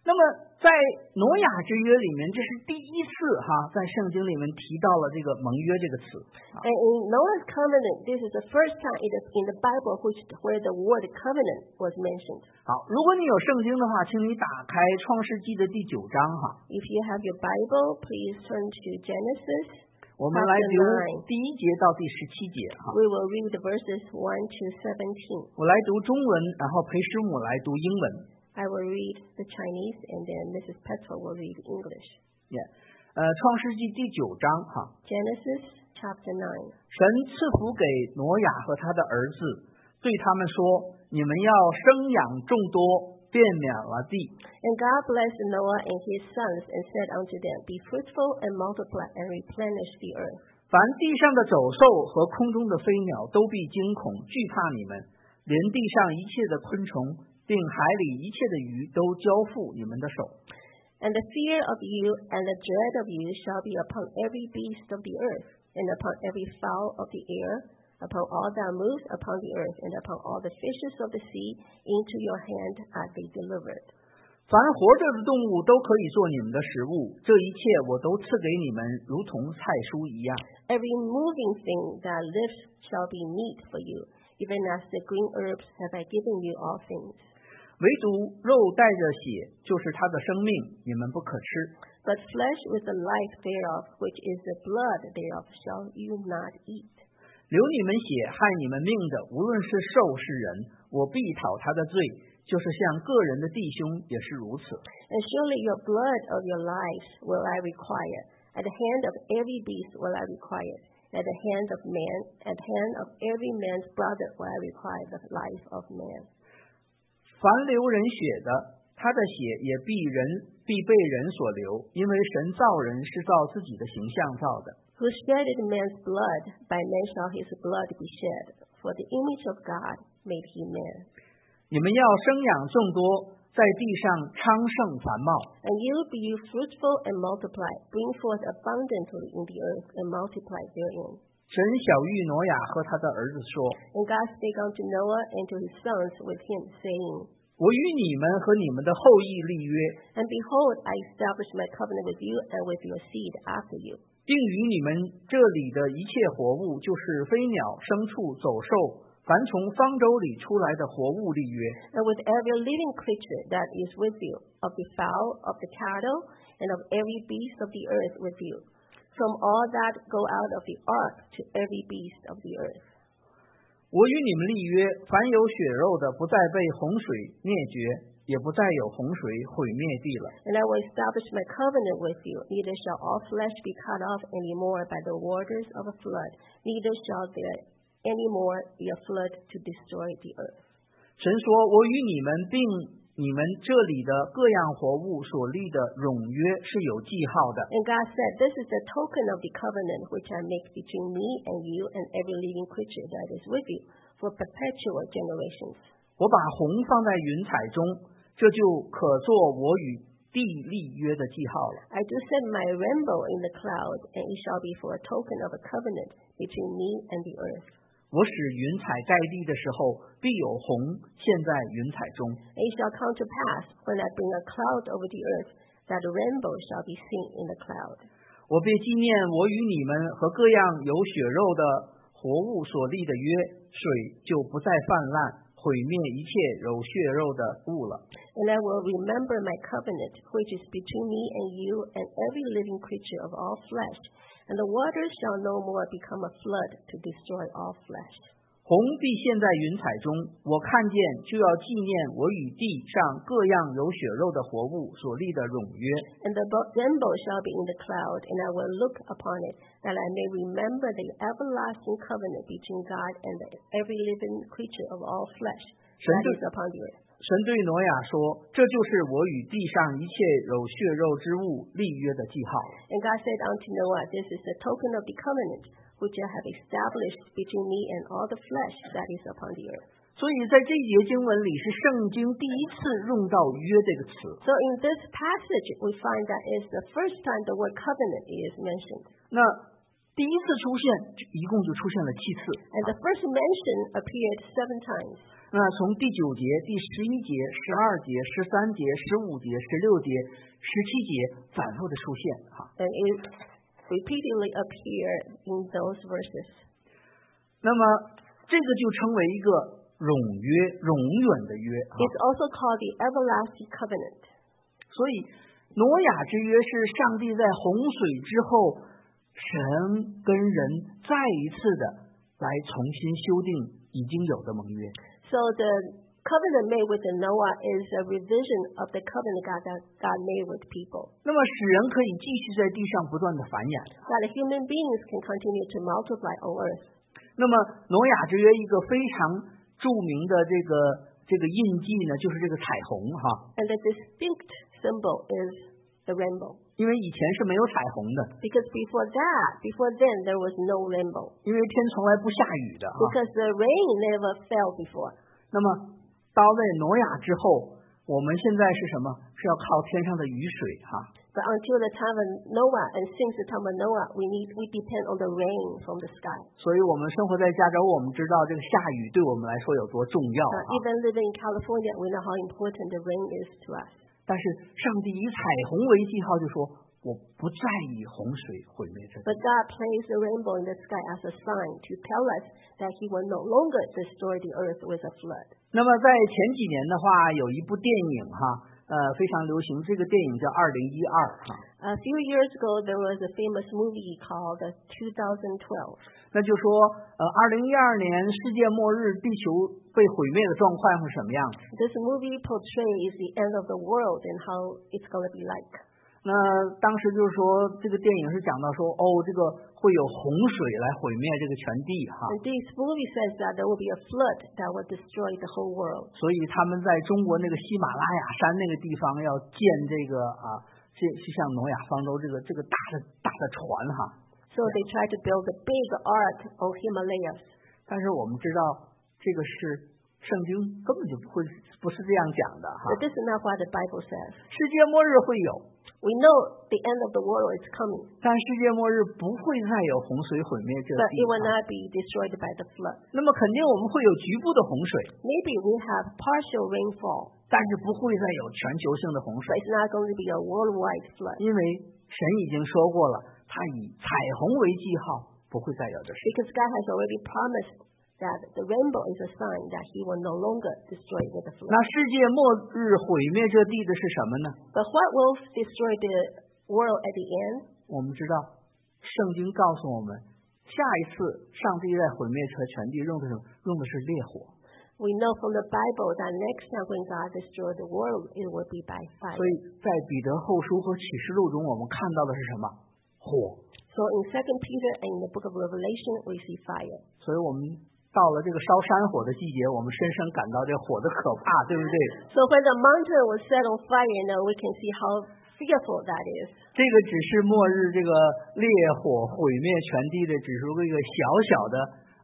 [SPEAKER 1] 那么在挪亚之约里面，这是第一次在圣经里面提到了这个盟约这个词。
[SPEAKER 2] And in Noah's covenant, this is the first time it is in the Bible where the word covenant was mentioned.
[SPEAKER 1] 好，如果你有圣经的话，请你打开创世纪的第9章
[SPEAKER 2] If you have your Bible, please turn to Genesis.
[SPEAKER 1] 我们来读第1节到第17节
[SPEAKER 2] We will read the verses 1 to 17.
[SPEAKER 1] 我来读中文，然后裴师母来读英文。
[SPEAKER 2] I will read the Chinese and then Mrs. Petrol will read English.
[SPEAKER 1] 创世纪第9章
[SPEAKER 2] Genesis chapter 9.
[SPEAKER 1] 神赐福给挪亚和他的儿子，对他们说：你们要生养众多，遍满了地。
[SPEAKER 2] And God blessed Noah and his sons and said unto them, Be fruitful and multiply and replenish the earth.
[SPEAKER 1] 凡地上的走兽和空中的飞鸟都必惊恐惧怕你们，连地上一切的昆虫，并海里一切的鱼都交付你们的手。
[SPEAKER 2] And the fear of you and the dread of you shall be upon every beast of the earth, and upon every fowl of the air, upon all that moves upon the earth, and upon all the fishes of the sea. Into your hand are they delivered.
[SPEAKER 1] 凡活着的动物都可以做你们的食物，这一切我都赐给你们，如同菜蔬一样。
[SPEAKER 2] Every moving thing that lives shall be meat for you, even as the green herbs have I given you all things.
[SPEAKER 1] 唯独肉带着血，就是它的生命，你们不可吃。
[SPEAKER 2] But flesh with the life thereof, which is the blood thereof, shall you not eat.
[SPEAKER 1] 流你们血害你们命的，无论是兽是人，我必讨他的罪，就是像个人的弟兄也是如此。
[SPEAKER 2] And surely your blood of your lives will I require. At the hand of every beast will I require. At the hand of man, at the hand of every man's brother will I require the life of man.
[SPEAKER 1] 凡流人血的，他的血也必被人所流，因为神造人是照自己的形象造的。
[SPEAKER 2] Who shedded man's blood, by man shall his blood be shed. For the image of God made he man.
[SPEAKER 1] 你们要生养众多，在地上昌盛繁茂。
[SPEAKER 2] And you be fruitful and multiply, bring forth abundantly in the earth and multiply therein.
[SPEAKER 1] 神晓谕挪亚和他的儿子说
[SPEAKER 2] And God spake unto Noah and to his sons with him, saying,
[SPEAKER 1] 我与你们和你们的后裔立约，
[SPEAKER 2] And behold, I establish my covenant with you and with your seed after you.
[SPEAKER 1] 并与你们这里的一切活物，就是飞鸟、牲畜、走兽，凡从方舟里出来的活物立约。
[SPEAKER 2] And with every living creature that is with you, of the fowl, of the cattle, and of every beast of the earth with you, from all that go out of the ark to every beast of the earth.
[SPEAKER 1] 我与你们立约，凡有血肉的，不再被洪水灭绝，也不再有洪水毁灭地了。
[SPEAKER 2] And I will establish my covenant with you, neither shall all flesh be cut off any more by the waters of a flood, neither shall there any more be a flood to destroy the earth.
[SPEAKER 1] 神说：我与你们并你们这里的各样活物所立的冗约是有记号的。
[SPEAKER 2] And God said, This is the token of the covenant which I make between me and you and every living creature that is with you for perpetual generations.
[SPEAKER 1] 我把虹放在云彩中，这就可做我与地立约的记号了。
[SPEAKER 2] I do set my rainbow in the cloud, and it shall be for a token of a covenant between me and the earth.
[SPEAKER 1] 我使云彩盖地的时候，必有虹现在云彩中。
[SPEAKER 2] And it shall come to pass, when I bring a cloud over the earth, that a rainbow shall be seen in the cloud.
[SPEAKER 1] 我必纪念我与你们和各样有血肉的活物所立的约，水就不再泛滥，毁灭一切有血肉的物了。
[SPEAKER 2] And I will remember my covenant, which is between me and you and every living creature of all flesh, and the waters shall no more become a flood to destroy all flesh.
[SPEAKER 1] 虹必现在云彩中，我看见就要纪念我与地上各样有血肉的活物所立的冗约。
[SPEAKER 2] And the rainbow shall be in the cloud, and I will look upon it, that I may remember the everlasting covenant between God and every living creature of all flesh that is upon the earth.
[SPEAKER 1] 神对挪亚说：这就是我与地上一切有血肉之物立约的记号。
[SPEAKER 2] And God said unto Noah, This is the token of the covenant which I have established between me and all the flesh that is upon the earth.
[SPEAKER 1] 所以在这一节经文里，是圣经第一次用到约这个词。
[SPEAKER 2] So in this passage, we find that it's the first time the word covenant is mentioned.
[SPEAKER 1] 那第一次出现一共就出现了7次。
[SPEAKER 2] And the first mention appeared 7 times.
[SPEAKER 1] 那从第9节、第11节、12节、13节、15节、16节、17节反复的出现哈。
[SPEAKER 2] And it repeatedly appeared in those verses.
[SPEAKER 1] 那么这个就称为一个永约，永远的约。
[SPEAKER 2] It's also called the everlasting covenant.
[SPEAKER 1] 所以挪亚之约是上帝在洪水之后，神跟人再一次的来重新修订已经有的盟约。
[SPEAKER 2] So the covenant made with Noah is a revision of the covenant that God made with people.
[SPEAKER 1] 那么使人可以继续在地上不断的繁衍。
[SPEAKER 2] That the human beings can continue to multiply on earth.
[SPEAKER 1] 那么挪亚之约一个非常著名的这个印记呢，就是这个彩虹哈。
[SPEAKER 2] And the distinct symbol is the rainbow.
[SPEAKER 1] 因为以前是没有彩虹的，
[SPEAKER 2] Because before then there was no rainbow.
[SPEAKER 1] 因为天从来不下雨的哈。
[SPEAKER 2] Because the rain never fell before.
[SPEAKER 1] 那么到在挪亚之后，我们现在是什么？是要靠天上的雨水哈。
[SPEAKER 2] But until the time of Noah, and since the time of Noah, we depend on the rain from the sky.
[SPEAKER 1] 所以我们生活在加州，我们知道这个下雨对我们来说有多重要哈。
[SPEAKER 2] Even living in California, we know how important the rain is to us.
[SPEAKER 1] 但是上帝以彩虹为记号，就说我不再以洪水毁灭这地。
[SPEAKER 2] But God placed the rainbow in the sky as a sign to tell us that He will no longer destroy the earth with a flood.
[SPEAKER 1] 那么在前几年的话，有一部电影哈，非常流行，这个电影叫《2012》哈。
[SPEAKER 2] A few years ago, there was a famous movie called 2012.
[SPEAKER 1] 那就说，2012年世界末日，地球被毁灭的状况是什么样子？
[SPEAKER 2] This movie portrays the end of the world and how it's going to be like.
[SPEAKER 1] 那当时就是说，这个电影是讲到说，这个会有洪水来毁灭这个全地哈。
[SPEAKER 2] And this movie says that there will be a flood that will destroy the whole world.
[SPEAKER 1] 所以他们在中国那个喜马拉雅山那个地方要建这个就像挪亚方舟这个大的船哈。
[SPEAKER 2] So they try to build a big ark on Himalayas.
[SPEAKER 1] 但是我们知道，这个是圣经根本就不是这样讲的哈。
[SPEAKER 2] But this is not what the Bible says.
[SPEAKER 1] 世界末日会有。
[SPEAKER 2] We know the end of the world is coming,
[SPEAKER 1] 但世界末日不会再有洪水毁灭这
[SPEAKER 2] but
[SPEAKER 1] 地
[SPEAKER 2] it will
[SPEAKER 1] 方。
[SPEAKER 2] not be destroyed by the flood.
[SPEAKER 1] 那么肯定我们会有局部的洪水，
[SPEAKER 2] Maybe we have partial rainfall,
[SPEAKER 1] 但是不会再有全球性的洪
[SPEAKER 2] but
[SPEAKER 1] 水，
[SPEAKER 2] it's not going to be a worldwide flood.
[SPEAKER 1] 因为神已经说过了，他以彩虹为记号，不会再有的事。
[SPEAKER 2] Because God has already promised that the rainbow is a sign that He will no longer destroy with the
[SPEAKER 1] 那
[SPEAKER 2] flood.
[SPEAKER 1] 世界末日毁灭这地的是什么呢？
[SPEAKER 2] But what will destroy the world at the end?
[SPEAKER 1] 我们知道，圣经告诉我们，下一次上帝在毁灭这全地用的是烈火。
[SPEAKER 2] We know from the Bible that next time when God destroys the world, it will be by
[SPEAKER 1] 所
[SPEAKER 2] fire.
[SPEAKER 1] 以在彼得后书和启示录中，我们看到的是什么？火。
[SPEAKER 2] So in 2 Peter and in the book of Revelation, we see fire.
[SPEAKER 1] 所以我们到了这个烧山火的季节，我们深深感到这火的可怕，对不对？
[SPEAKER 2] So when the mountain was set on fire, we can see how fearful that is.
[SPEAKER 1] 这个只是末日这个烈火毁灭全地的，只是一个小小的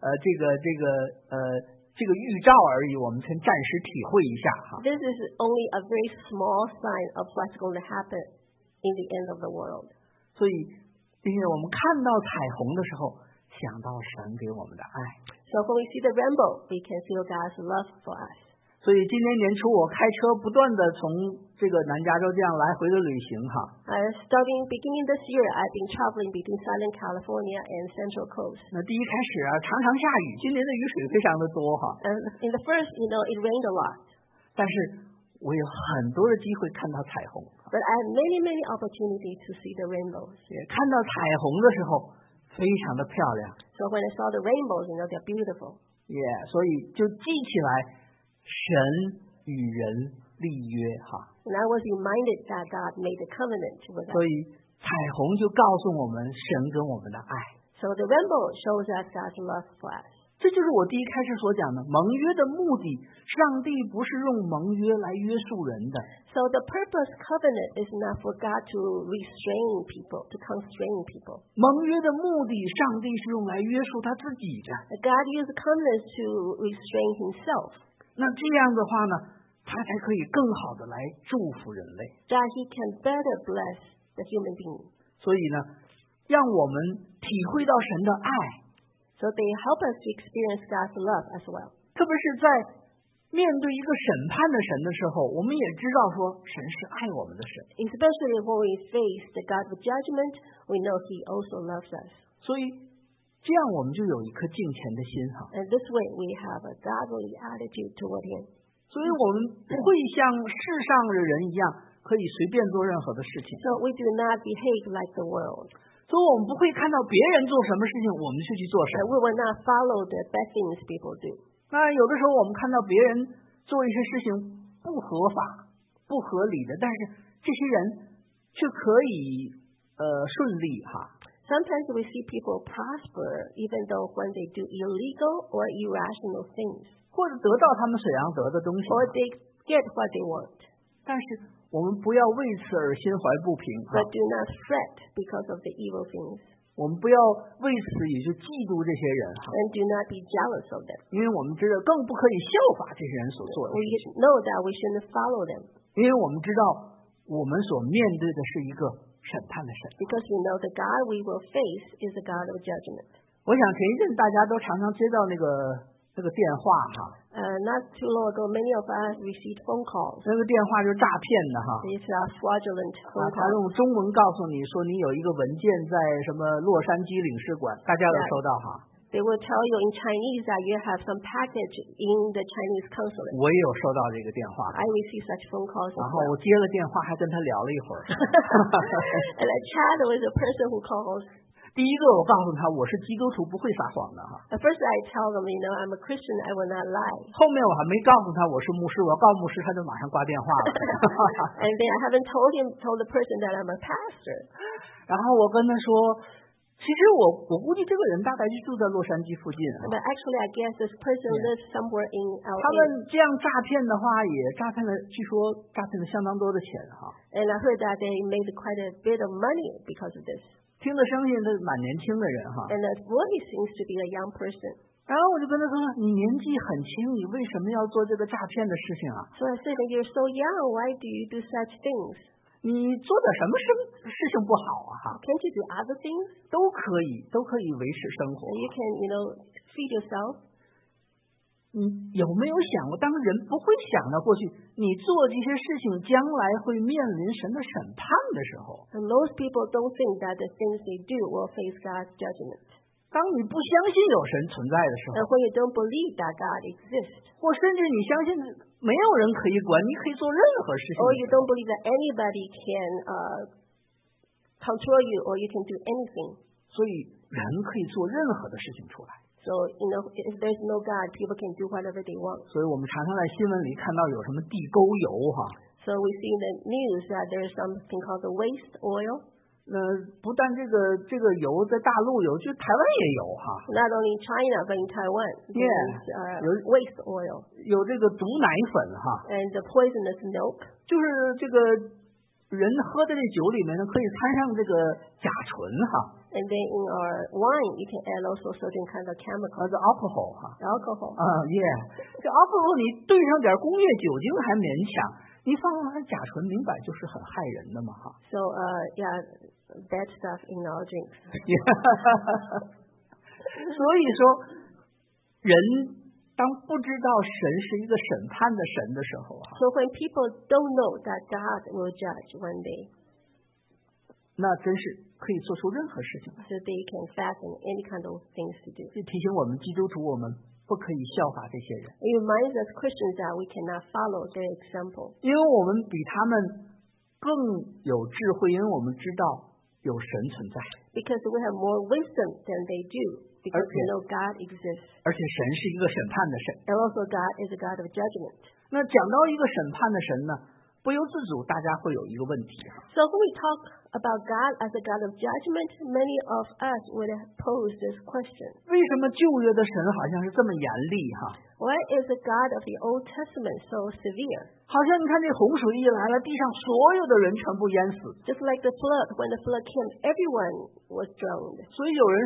[SPEAKER 1] 这个预兆而已，我们先暂时体会一下哈。
[SPEAKER 2] This is only a very small sign of what's going to happen in the end of the world.
[SPEAKER 1] 所以，因为我们看到彩虹的时候，想到神给我们的爱。
[SPEAKER 2] So when we see the rainbow, we can feel God's love for us.
[SPEAKER 1] 所以今年年初我开车不断的从这个南加州这样来回的旅行哈。
[SPEAKER 2] Beginning this year, I've been traveling between Southern California and Central Coast.
[SPEAKER 1] 那第一开始常常下雨，今年的雨水非常的多哈。
[SPEAKER 2] And in the first, it rained a lot.
[SPEAKER 1] 但是我有很多的机会看到彩虹，
[SPEAKER 2] But I had many opportunities to see the rainbows.
[SPEAKER 1] 也看到彩虹的时候非常的漂亮，
[SPEAKER 2] So when I saw the rainbows, they're beautiful.
[SPEAKER 1] 所以就记起来神与人立约哈。
[SPEAKER 2] And I was reminded that God made a covenant with us.
[SPEAKER 1] 所以彩虹就告诉我们神跟我们的爱。
[SPEAKER 2] So the rainbow shows us God's love for us.
[SPEAKER 1] 这就是我第一开始所讲的盟约的目的。上帝不是用盟约来约束人的。
[SPEAKER 2] So the purpose covenant is not for God to restrain people, to constrain people.
[SPEAKER 1] 盟约的目的，上帝是用来约束他自己的。
[SPEAKER 2] God used covenants to restrain Himself.
[SPEAKER 1] 那这样的话呢，他才可以更好的来祝福人类。
[SPEAKER 2] That He can better bless the human being.
[SPEAKER 1] 所以呢， 让我们体会到神的爱。
[SPEAKER 2] So they help us to experience God's love as well.
[SPEAKER 1] 特别是在面对一个审判的神的时候，我们也知道说神是爱我们的神。
[SPEAKER 2] Especially when we face the God of judgment, we know He also loves us.
[SPEAKER 1] 所以这样我们就有一颗敬虔的心哈。
[SPEAKER 2] And this way we have a godly attitude toward Him.
[SPEAKER 1] 所以我们不会像世上的人一样，可以随便做任何的事情。
[SPEAKER 2] So we do not behave like the world.
[SPEAKER 1] 所以我们不会看到别人做什么事情，我们就去做什么。
[SPEAKER 2] And we will not follow the bad things people do.
[SPEAKER 1] 那有的时候我们看到别人做一些事情不合法、不合理的，但是这些人却可以顺利哈。
[SPEAKER 2] Sometimes we see people prosper even though when they do illegal or irrational things.
[SPEAKER 1] 或者得到他们所要得的东西。
[SPEAKER 2] Or they get what they want.
[SPEAKER 1] 但是我们不要为此而心怀不平。
[SPEAKER 2] But do not fret because of the evil things.
[SPEAKER 1] 我们不要为此也就嫉妒这些人哈。
[SPEAKER 2] And do not be jealous of them.
[SPEAKER 1] 因为我们知道更不可以效法这些人所做的事情。
[SPEAKER 2] We know that we shouldn't follow them.
[SPEAKER 1] 因为我们知道我们所面对的是一个审判的神。
[SPEAKER 2] Because we know the God we will face is a God of judgment.
[SPEAKER 1] 我想前一阵大家都常常接到那个电话哈。
[SPEAKER 2] Not too long ago, many of us received phone calls.
[SPEAKER 1] 那个电话就是诈骗的哈。
[SPEAKER 2] These are fraudulent phone
[SPEAKER 1] 他
[SPEAKER 2] calls.
[SPEAKER 1] 用中文告诉你说你有一个文件在什么洛杉矶领事馆，大家有收到哈。
[SPEAKER 2] They will tell you in Chinese that you have some package in the Chinese consulate.
[SPEAKER 1] 我也有收到这个电话。
[SPEAKER 2] I received such phone calls as
[SPEAKER 1] 然后
[SPEAKER 2] well.
[SPEAKER 1] 我接了电话，还跟他聊了一会儿。
[SPEAKER 2] And I chatted with the person who calls.
[SPEAKER 1] 第一个我告诉他我是基督徒，不会撒谎的哈。
[SPEAKER 2] At first I tell them, I'm a Christian, I will not lie.
[SPEAKER 1] 后面我还没告诉他我是牧师，我要告诉牧师他就马上挂电话了。
[SPEAKER 2] And then I haven't told the person that I'm a pastor.
[SPEAKER 1] 然后我跟他说，其实我估计这个人大概就住在洛杉矶附近。
[SPEAKER 2] But actually I guess this person lives somewhere in LA.
[SPEAKER 1] 他们这样诈骗的话，也诈骗了，据说诈骗了相当多的钱哈。
[SPEAKER 2] And I heard that they made quite a bit of money because of this.
[SPEAKER 1] 听的声音都蛮年轻的人哈。
[SPEAKER 2] And that really seems to be a young person.
[SPEAKER 1] 然后我就跟他说，你年纪很轻，你为什么要做这个诈骗的事情啊？
[SPEAKER 2] So I said, you're so young, why do you do such things?
[SPEAKER 1] 你做点什么事情不好啊？哈，
[SPEAKER 2] Can't you do other things?
[SPEAKER 1] 都可以维持生活。
[SPEAKER 2] You can, feed yourself.
[SPEAKER 1] 你有没有想过，当人不会想到过去你做这些事情将来会面临神的审判的时候，
[SPEAKER 2] And most people don't think that the things they do will face God's judgment.
[SPEAKER 1] 当你不相信有神存在的时候，
[SPEAKER 2] And when you don't believe that God exists,
[SPEAKER 1] 或甚至你相信没有人可以管，你可以做任何事情，
[SPEAKER 2] or you don't believe that anybody can control you, or you can do anything.
[SPEAKER 1] 所以人可以做任何的事情出来。
[SPEAKER 2] So, if there's no God, people can do whatever they want.
[SPEAKER 1] 所以我们常常在新闻里看到有什么地沟油哈。
[SPEAKER 2] So we see in the news that there's something called the waste oil.
[SPEAKER 1] 不但这个油在大陆有，就台湾也有哈。
[SPEAKER 2] Not only in China, but in Taiwan, there's waste oil.
[SPEAKER 1] 有这个毒奶粉哈。
[SPEAKER 2] And the poisonous milk.
[SPEAKER 1] 就是这个人喝的这酒里面呢，可以掺上这个甲醇哈。
[SPEAKER 2] And then in our wine, you can add also certain kind of chemicals.
[SPEAKER 1] The alcohol 哈。
[SPEAKER 2] Alcohol.
[SPEAKER 1] Yeah. 这 alcohol 你兑上点工业酒精还勉强，你放上甲醇，明摆就是很害人的嘛哈。
[SPEAKER 2] So bad stuff in our drinks.
[SPEAKER 1] 所以说，人当不知道神是一个审判的神的时候哈，
[SPEAKER 2] So when people don't know that God will judge one day,
[SPEAKER 1] 那真是可以做出任何事情来。
[SPEAKER 2] so they can fasten any kind of things to do.
[SPEAKER 1] 这提醒我们基督徒，我们不可以效法这些人，
[SPEAKER 2] It reminds us Christians that we cannot follow their example.
[SPEAKER 1] 因为我们比他们更有智慧，因为我们知道有神存在，
[SPEAKER 2] Because we have more wisdom than they do. Because we know God exists.
[SPEAKER 1] 而且神是一个审判的神。
[SPEAKER 2] And also God is a God of judgment.
[SPEAKER 1] 那讲到一个审判的神呢，不由自主大家会有一个问题哈。
[SPEAKER 2] So when we talk about God as a God of judgment, many of us would pose this question.
[SPEAKER 1] 为什么旧约的神好像是这么严厉哈？
[SPEAKER 2] Why is the God of the Old Testament so severe?
[SPEAKER 1] 好像你看这洪水一来了，地上所有的人全部淹死。
[SPEAKER 2] Just like the flood, when the flood came, everyone was drowned.
[SPEAKER 1] 所以有人说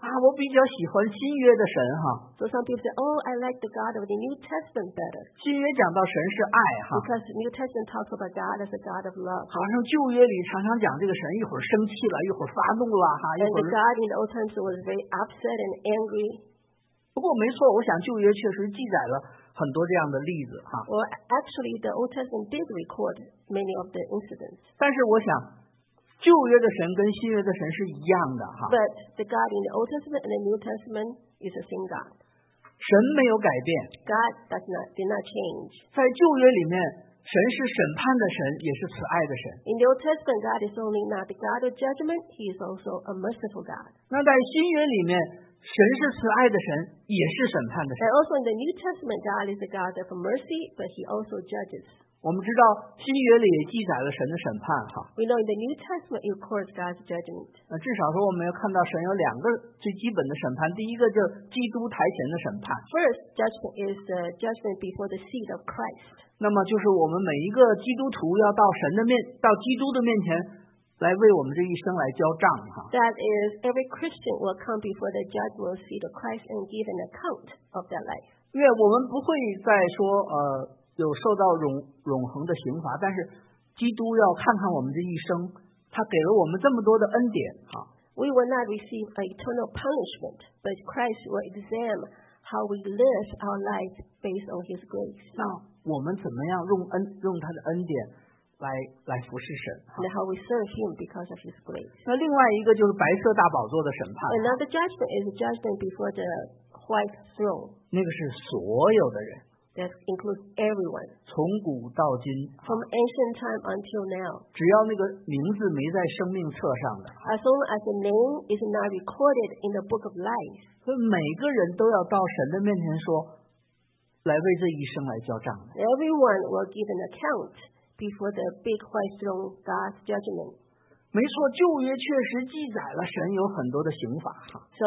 [SPEAKER 1] 我比较喜欢新约的神哈。
[SPEAKER 2] So some people say, oh, I like the God of the New Testament better.
[SPEAKER 1] 新约讲到神是爱哈，
[SPEAKER 2] Because the New Testament talks about God as a God of love.
[SPEAKER 1] 好像旧约里常常讲这个神一会儿生气了，一会儿发怒了哈，一
[SPEAKER 2] And
[SPEAKER 1] 会
[SPEAKER 2] the
[SPEAKER 1] 儿。
[SPEAKER 2] God in the Old Testament was very upset and angry.
[SPEAKER 1] 不过没错，我想旧约确实记载了很多这样的例子哈。
[SPEAKER 2] Well, actually, the Old Testament did record many of the incidents.
[SPEAKER 1] 但是我想，旧约的神跟新约的神是一样的哈，
[SPEAKER 2] But the God in the Old Testament and the New Testament is the same God.
[SPEAKER 1] 神没有改变。
[SPEAKER 2] God did not change.
[SPEAKER 1] 在旧约里面，神是审判的神，也是慈爱的神。
[SPEAKER 2] In the Old Testament, God is only not the God of judgment, He is also a merciful God.
[SPEAKER 1] 那在新约里面，神是慈爱的神，也是审判的神。
[SPEAKER 2] And also in the New Testament, God is a God of mercy, but He also judges.
[SPEAKER 1] 我们知道新约里也记载了神的审判哈。
[SPEAKER 2] We know in the New Testament, it records God's judgment.
[SPEAKER 1] 至少说我们要看到神有两个最基本的审判，第一个就是基督台前的审判，
[SPEAKER 2] First, judgment is the judgment before the seat of Christ.
[SPEAKER 1] 那么就是我们每一个基督徒要到基督的面前来为我们这一生来交账哈。
[SPEAKER 2] That is, every Christian will come before the judgment seat of Christ and give an account of their life.
[SPEAKER 1] 因为我们不会再说有受到永恒的刑罚，但是基督要看看我们这一生，他给了我们这么多的恩典哈。
[SPEAKER 2] We will not receive eternal punishment, but Christ will examine how we live our life based on His grace.
[SPEAKER 1] 那我们怎么样用他的恩典来服侍神哈。
[SPEAKER 2] And how we serve Him because of His grace.
[SPEAKER 1] 那另外一个就是白色大宝座的审判，
[SPEAKER 2] Another judgment is a judgment before the white throne.
[SPEAKER 1] 那个是所有的人，
[SPEAKER 2] That includes everyone.
[SPEAKER 1] 从古到今，
[SPEAKER 2] From ancient time until now.
[SPEAKER 1] 只要那个名字没在生命册上的，
[SPEAKER 2] As long as the name is not recorded in the book of life.
[SPEAKER 1] 所以每个人都要到神的面前说，来为这一生来交账的。
[SPEAKER 2] Everyone will give an account before the big white throne, God's judgment.
[SPEAKER 1] 没错，旧约确实记载了神有很多的刑罚哈，
[SPEAKER 2] So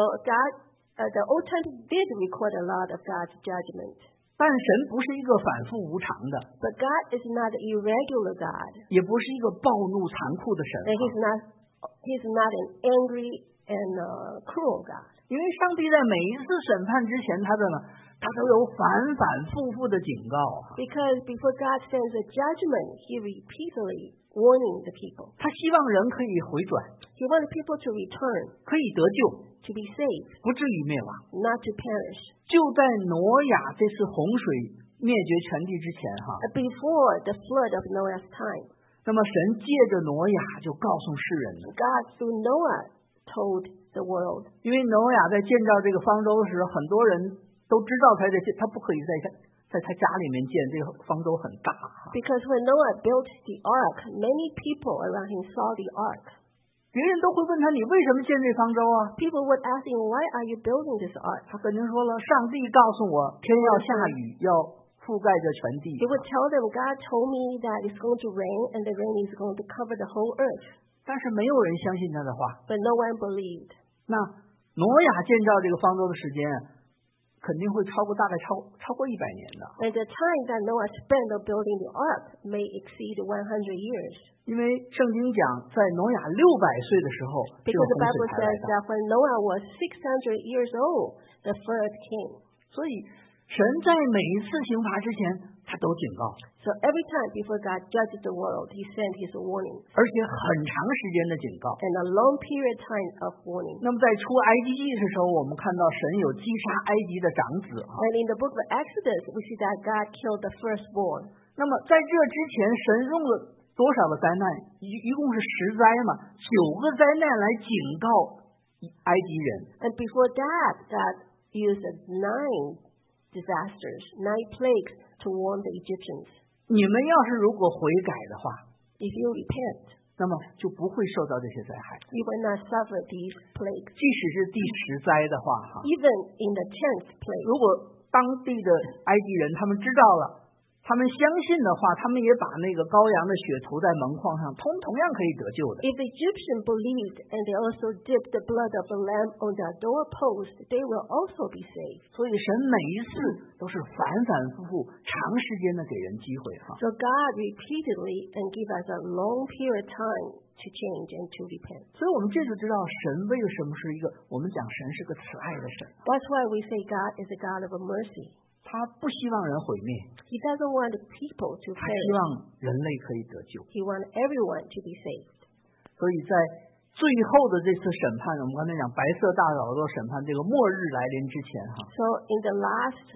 [SPEAKER 2] the Old Testament did record a lot of God's judgment.
[SPEAKER 1] 但神不是一个反复无常的，
[SPEAKER 2] But God is not an irregular God.
[SPEAKER 1] 也不是一个暴怒残酷的神
[SPEAKER 2] And
[SPEAKER 1] 哈。
[SPEAKER 2] He's not an angry and cruel God.
[SPEAKER 1] 因为上帝在每一次审判之前，他都有反反复复的警告哈。
[SPEAKER 2] Because before God sends a judgment, He repeatedly warning the people.
[SPEAKER 1] 他希望人可以回转，
[SPEAKER 2] He wants people to return,
[SPEAKER 1] 可以得救，
[SPEAKER 2] to be saved,
[SPEAKER 1] 不至于灭亡。
[SPEAKER 2] not to perish.
[SPEAKER 1] 就在挪亚这次洪水灭绝全地之前哈，
[SPEAKER 2] Before the flood of Noah's time,
[SPEAKER 1] 那么神借着挪亚就告诉世人了，
[SPEAKER 2] God through Noah told the world.
[SPEAKER 1] 因为挪亚在建造这个方舟时，很多人都知道他不可以在他家里面建，这个方舟很大哈。
[SPEAKER 2] Because when Noah built the ark, many people around him saw the ark.
[SPEAKER 1] 别人都会问他，你为什么建这方舟啊？
[SPEAKER 2] People would ask him, why are you building this ark?
[SPEAKER 1] 他肯定说了，上帝告诉我，天要下雨，要覆盖着全地。
[SPEAKER 2] He would tell them, God told me that it's going to rain and the rain is going to cover the whole earth.
[SPEAKER 1] 但是没有人相信他的话。
[SPEAKER 2] But no one believed.
[SPEAKER 1] 那挪亚建造这个方舟的时间，肯定会大概超过100年的。
[SPEAKER 2] And the time that Noah spent on building the ark may exceed 100 years.
[SPEAKER 1] 因为圣经讲，在挪亚600岁的时候，这个
[SPEAKER 2] Because the
[SPEAKER 1] 洪水
[SPEAKER 2] Bible
[SPEAKER 1] 才来
[SPEAKER 2] says
[SPEAKER 1] 的。
[SPEAKER 2] that when Noah was 600 years old, the flood came.
[SPEAKER 1] 所以神在每一次刑罚之前，他都警告，
[SPEAKER 2] So every time before God judges the world, He sent His warning.
[SPEAKER 1] 而且很长时间的警告。
[SPEAKER 2] And a long period time of warning.
[SPEAKER 1] 那么在出埃及记的时候，我们看到神有击杀埃及的长子啊。
[SPEAKER 2] And in the book of Exodus, we see that God killed the firstborn.
[SPEAKER 1] 那么在这之前，神用了多少个灾难？一共是10灾嘛，9个灾难来警告埃及人。
[SPEAKER 2] And before that, God used 9 disasters, 9 plagues to warn the Egyptians.
[SPEAKER 1] 你们要是如果悔改的话，
[SPEAKER 2] If you repent,
[SPEAKER 1] 那么就不会受到这些灾害。
[SPEAKER 2] you will not suffer these plagues.
[SPEAKER 1] 即使是第10灾的话，哈，
[SPEAKER 2] Even in the 10th plague,
[SPEAKER 1] 如果当地的埃及人他们知道了他们相信的话，他们也把那个羔羊的血涂在门框上，同样可以得救的。
[SPEAKER 2] If the Egyptians believed and they also dipped the blood of the lamb on their doorpost, they will also be saved.
[SPEAKER 1] 所以神每一次都是反反复复、长时间的给人机会哈。
[SPEAKER 2] So God repeatedly and give us a long period of time to change and to repent.
[SPEAKER 1] 所以我们这就知道神为什么是一个，我们讲神是个慈爱的神，
[SPEAKER 2] That's why we say God is a God of mercy.
[SPEAKER 1] 他不希望人毁灭，
[SPEAKER 2] He doesn't want the people to
[SPEAKER 1] 他希
[SPEAKER 2] perish.
[SPEAKER 1] 望人类可以得救。
[SPEAKER 2] He wants everyone to be saved.
[SPEAKER 1] 所以在最后的这次审判，我们刚才讲白色大宝座审判，这个末日来临之前哈，
[SPEAKER 2] So in the last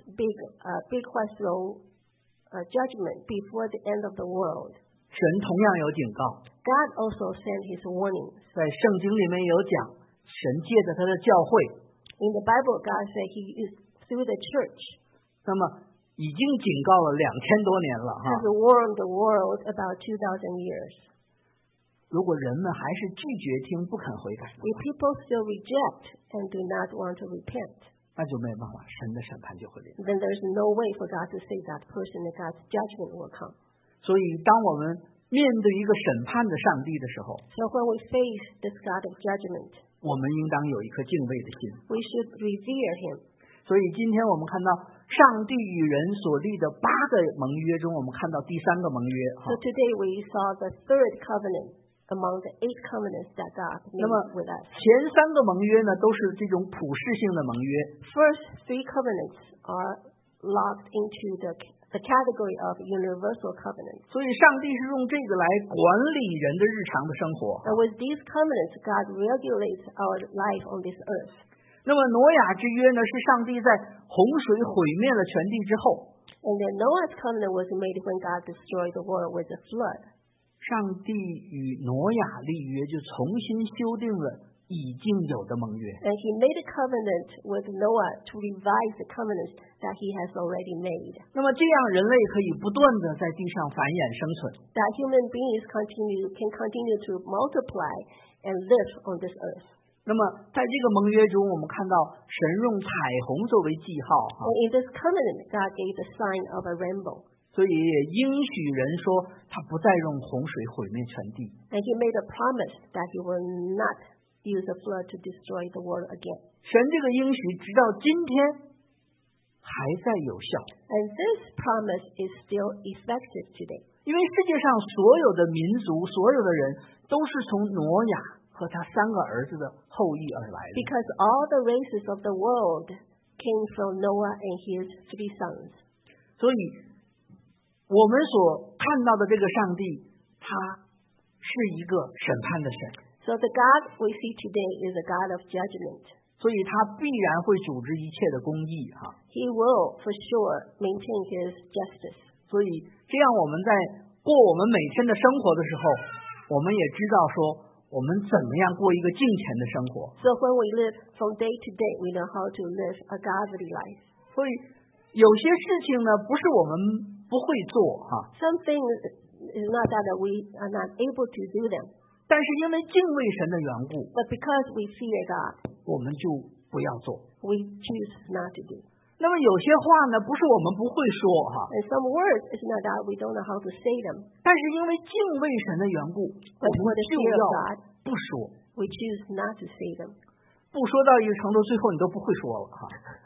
[SPEAKER 2] big white throne judgment before the end of the world,
[SPEAKER 1] 神同样有警告，
[SPEAKER 2] God also sent His warnings.
[SPEAKER 1] 在圣经里面有讲，神借着他的教会，
[SPEAKER 2] In the Bible, God said He used through the church
[SPEAKER 1] 那么已经警告了2000多年了哈。
[SPEAKER 2] has warned the world about 2,000 years.
[SPEAKER 1] 如果人们还是拒绝听、不肯悔改的
[SPEAKER 2] If
[SPEAKER 1] 话，
[SPEAKER 2] people still reject and do not want to repent,
[SPEAKER 1] 那就没办法，神的审判就会临。
[SPEAKER 2] then there's no way for God to save that person and God's judgment will come.
[SPEAKER 1] 所以，当我们面对一个审判的上帝的时候，
[SPEAKER 2] So when we face this God of judgment,
[SPEAKER 1] 我们应当有一颗敬畏的心。
[SPEAKER 2] we should revere Him.
[SPEAKER 1] 所以，今天我们看到上帝与人所立的8个盟约中，我们看到第3个盟约哈
[SPEAKER 2] So。today we saw the third covenant among the 8 covenants that God
[SPEAKER 1] 那么
[SPEAKER 2] made with us.
[SPEAKER 1] 前3个盟约呢，都是这种普世性的盟约，
[SPEAKER 2] First 3 covenants are locked into the category of universal covenants.
[SPEAKER 1] 所以上帝是用这个来管理人的日常的生活。
[SPEAKER 2] And with these covenants, God regulates our life on this earth.
[SPEAKER 1] 那么挪亚之约呢，是上帝在洪水毁灭了全地之后，
[SPEAKER 2] And then Noah's covenant was made when God destroyed the world with a flood.
[SPEAKER 1] 上帝与挪亚立约，就重新修订了已经有的盟约。
[SPEAKER 2] And He made a covenant with Noah to revise the covenants that He has already made.
[SPEAKER 1] 那么这样人类可以不断的在地上繁衍生存。
[SPEAKER 2] That human beings can continue to multiply and live on this earth.
[SPEAKER 1] 那么在这个盟约中，我们看到神用彩虹作为记号哈，
[SPEAKER 2] And in this covenant, God gave the sign of a rainbow.
[SPEAKER 1] 所以也应许人说，他不再用洪水毁灭全地。
[SPEAKER 2] And He made a promise that He will not use a flood to destroy the world again.
[SPEAKER 1] 神这个应许直到今天还在有效，
[SPEAKER 2] And this promise is still effective today.
[SPEAKER 1] 因为世界上所有的民族、所有的人都是从挪亚和他3个儿子的后裔而来的。
[SPEAKER 2] Because all the races of the world came from Noah and his 3 sons.
[SPEAKER 1] 所以我们所看到的这个上帝，他是一个审判的神，
[SPEAKER 2] So the God we see today is a God of judgment.
[SPEAKER 1] 所以他必然会组织一切的公义哈。
[SPEAKER 2] He will for sure maintain His justice.
[SPEAKER 1] 所以这样我们在过我们每天的生活的时候，我们也知道说我们怎么样过一个敬虔的生活。
[SPEAKER 2] So when we live from day to day, we know how to live a godly life.
[SPEAKER 1] 所以有些事情呢，不是我们不会做哈，
[SPEAKER 2] Some things is not that we are not able to do them,
[SPEAKER 1] 但是因为敬畏神的缘故，
[SPEAKER 2] but because we fear God,
[SPEAKER 1] 我们就不要做。
[SPEAKER 2] we choose not to do.
[SPEAKER 1] 那么有些话呢，不是我们不会说哈，
[SPEAKER 2] And some words is not that we don't know how to say them,
[SPEAKER 1] 但是因为敬畏神的缘故，我
[SPEAKER 2] but
[SPEAKER 1] 们
[SPEAKER 2] for the
[SPEAKER 1] 就
[SPEAKER 2] fear
[SPEAKER 1] 要
[SPEAKER 2] of God,
[SPEAKER 1] 不说。
[SPEAKER 2] we choose not to say them.
[SPEAKER 1] 不说到一个程度，最后你都不会说了哈。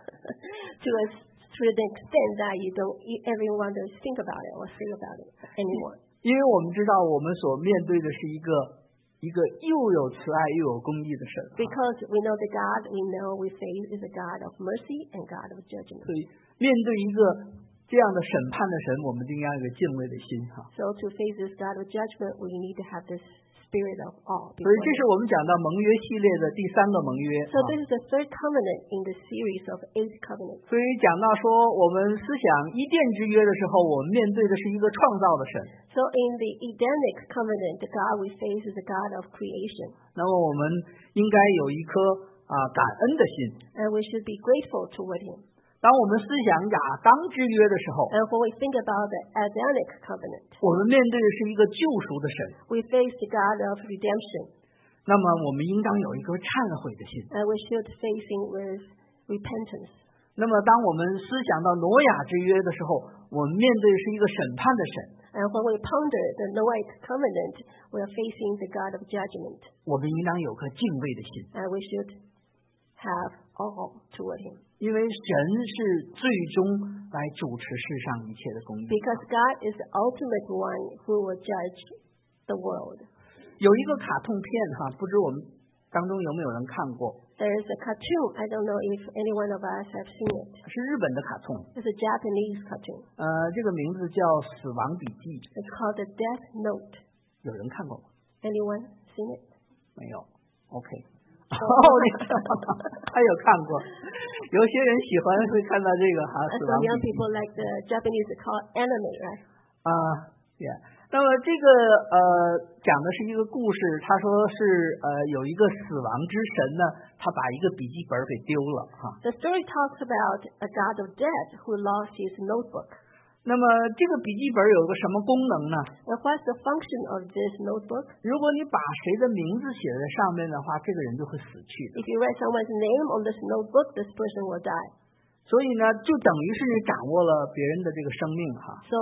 [SPEAKER 2] To the extent that you don't everyone to think about it or say about it anymore.
[SPEAKER 1] 因为我们知道我们所面对的是一个又有慈爱又有公义的神，
[SPEAKER 2] Because we know the God we know we face is a God of mercy and God of judgment.
[SPEAKER 1] 所以面对一个这样的审判的神，我们就应该有个敬畏的心哈。
[SPEAKER 2] So to face this God of judgment, we need to have this spirit of awe.
[SPEAKER 1] 所以这是我们讲到盟约系列的第3个盟约。
[SPEAKER 2] So this is the third covenant in the series of 8 covenants.
[SPEAKER 1] 所以讲到说我们思想伊甸之约的时候，我们面对的是一个创造的神。
[SPEAKER 2] So in the Edenic covenant, the God we face is the God of creation.
[SPEAKER 1] 那么我们应该有一颗感恩的心。
[SPEAKER 2] And we should be grateful toward Him.
[SPEAKER 1] 当我们思想亚当之约的时候，
[SPEAKER 2] And when we think about the Adamic covenant,
[SPEAKER 1] 我们面对的是一个救赎的神。
[SPEAKER 2] we face the God of redemption.
[SPEAKER 1] 那么我们应当有一颗忏悔的心。
[SPEAKER 2] And we should face Him with repentance.
[SPEAKER 1] 那么当我们思想到挪亚之约的时候，我们面对是一个审判的神。
[SPEAKER 2] And when we ponder the Noahic covenant, we are facing the God of judgment.
[SPEAKER 1] 我们应当有颗敬畏的心，
[SPEAKER 2] And we should have awe toward him.
[SPEAKER 1] 因为神是最终来主持世上一切的公义。
[SPEAKER 2] Because God is the ultimate one who will judge the world.
[SPEAKER 1] 有一个卡通片不知我们当中有没有人看过？
[SPEAKER 2] There is a cartoon. I don't know if any one of us have seen it.
[SPEAKER 1] 是日本的卡通，
[SPEAKER 2] It's a Japanese cartoon.
[SPEAKER 1] 这个名字叫《死亡笔记》，
[SPEAKER 2] It's called The Death Note.
[SPEAKER 1] 有人看过吗？
[SPEAKER 2] Anyone seen it?
[SPEAKER 1] 没有。OK。他有看过，有些人喜欢会看到这个死
[SPEAKER 2] Some
[SPEAKER 1] 亡笔
[SPEAKER 2] young
[SPEAKER 1] 记。
[SPEAKER 2] people like the Japanese called anime, right?
[SPEAKER 1] Yeah。那么这个讲的是一个故事，他说是有一个死亡之神呢，他把一个笔记本给丢了
[SPEAKER 2] The story talks about a god of death who lost his notebook.
[SPEAKER 1] 那么这个笔记本有个什么功能呢？
[SPEAKER 2] And what's the function of this notebook?
[SPEAKER 1] 如果你把谁的名字写在上面的话，这个人就会死去的。
[SPEAKER 2] If you write someone's name on this notebook, this person will die.
[SPEAKER 1] 所以呢，就等于是你掌握了别人的这个生命
[SPEAKER 2] So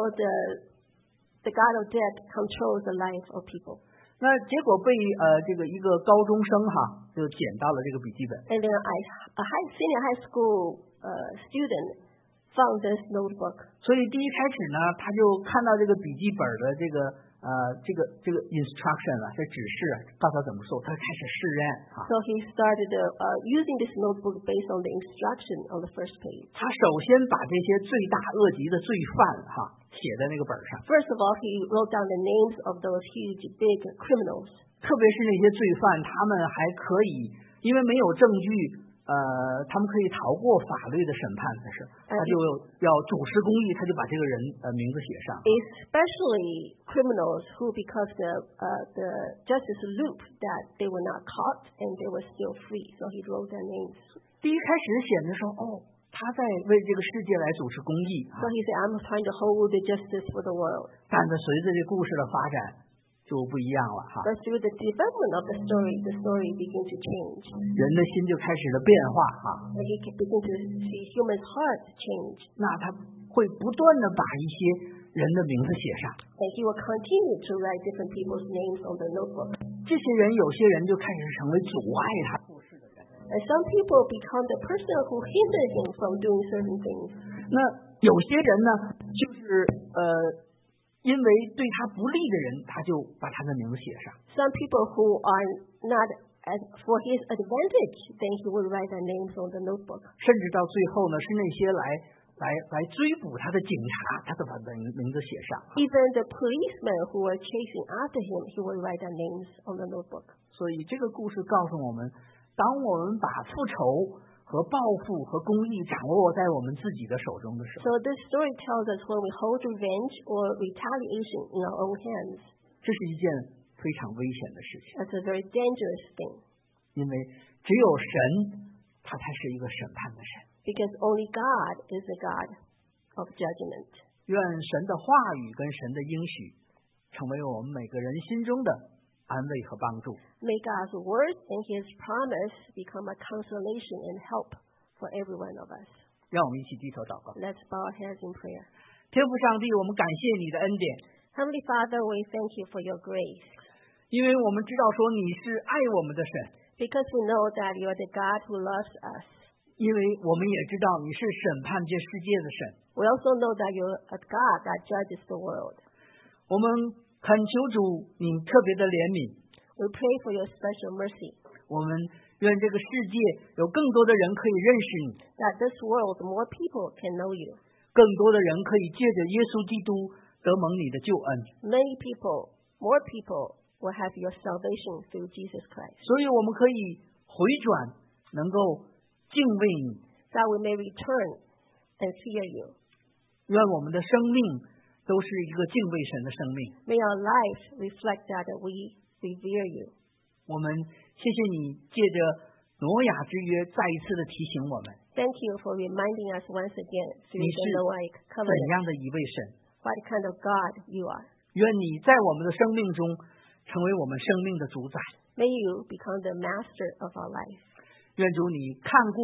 [SPEAKER 2] the god of death controls the life of people.
[SPEAKER 1] 那结果被这个一个高中生就捡到了这个笔记本。
[SPEAKER 2] And then a senior high school student found this notebook.
[SPEAKER 1] 所以第一开始呢，他就看到这个笔记本的这个 instruction 这指示告诉他怎么做，他开始试验
[SPEAKER 2] So he started using this notebook based on the instruction on the first page.
[SPEAKER 1] 他首先把这些罪大恶极的罪犯写在那个本上。
[SPEAKER 2] First of all, he wrote down the names of those huge, big criminals.
[SPEAKER 1] 特别是那些罪犯，他们还可以，因为没有证据，他们可以逃过法律的审判的是，他就要主持公义，他就把这个人名字写上。
[SPEAKER 2] Especially criminals who, because the justice loop that they were not caught and they were still free, so he wrote their names.
[SPEAKER 1] 第一开始显得说，他在为这个世界来主持公义。
[SPEAKER 2] So he said, I'm trying to hold the justice for the world.
[SPEAKER 1] 但是随着这故事的发展，就不一样了
[SPEAKER 2] But through the development of the story began to change.
[SPEAKER 1] 人的心就开始了变化
[SPEAKER 2] And he began to see human hearts change.
[SPEAKER 1] 那他会不断的把一些人的名字写上。
[SPEAKER 2] And he will continue to write different people's names on the notebook.
[SPEAKER 1] 这些人有些人就开始成为阻碍他做事的人。
[SPEAKER 2] And some people become the person who hindered him from doing certain things.
[SPEAKER 1] 那有些人呢，就是因为对他不利的人，他就把他的名字写上。
[SPEAKER 2] Some people who are not for his advantage, then he will write their names on the notebook.
[SPEAKER 1] 甚至到最后呢，是那些来追捕他的警察，他都把名字写上。
[SPEAKER 2] Even the policemen who were chasing after him, he will write their names on the notebook.
[SPEAKER 1] 所以这个故事告诉我们，当我们把复仇和报复和公义掌握在我们自己的手中的时候，
[SPEAKER 2] So this story tells us when we hold revenge or retaliation in our own hands,
[SPEAKER 1] 这是一件非常危险的事情，
[SPEAKER 2] that's a very dangerous thing.
[SPEAKER 1] 因为只有神，他才是一个审判的神。
[SPEAKER 2] Because only God is the God of judgment.
[SPEAKER 1] 愿神的话语跟神的应许，成为我们每个人心中的安慰和帮助。
[SPEAKER 2] May God's word and his promise become a consolation and help for every one of us.
[SPEAKER 1] 让我们一起低头祷告。
[SPEAKER 2] Let's bow our heads in prayer.
[SPEAKER 1] 天父上帝，我们感谢你的恩典，
[SPEAKER 2] Heavenly Father, we thank you for your grace.
[SPEAKER 1] 因为我们知道说你是爱我们的神，
[SPEAKER 2] Because we know that you are the God who loves us.
[SPEAKER 1] 因为我们也知道你是审判这世界的神。
[SPEAKER 2] We also know that you're a God that judges the world.
[SPEAKER 1] 我们恳求主你特别的怜悯，
[SPEAKER 2] We pray for your special mercy,
[SPEAKER 1] 我们愿这个世界有更多的人可以认识你，
[SPEAKER 2] that this world, more people can know you.
[SPEAKER 1] 更多的人可以借着耶稣基督得蒙你的救恩。
[SPEAKER 2] Many people, more people, will have your salvation through Jesus Christ.
[SPEAKER 1] 所以我们可以回转，能够敬畏你，
[SPEAKER 2] That we may return and fear you.
[SPEAKER 1] 愿我们的生命都是一个敬畏神的生命。
[SPEAKER 2] May our life reflect that we revere you.
[SPEAKER 1] 我们谢谢你借着挪亚之约再一次的提醒我们，
[SPEAKER 2] Thank you for reminding us once again through
[SPEAKER 1] 你
[SPEAKER 2] the
[SPEAKER 1] 是
[SPEAKER 2] Noahic
[SPEAKER 1] 怎
[SPEAKER 2] covenant
[SPEAKER 1] 样的一位神。
[SPEAKER 2] what kind of God you are.
[SPEAKER 1] 愿你在我们的生命中成为我们生命的主宰。
[SPEAKER 2] May you become the master of our life.
[SPEAKER 1] 愿主你看顾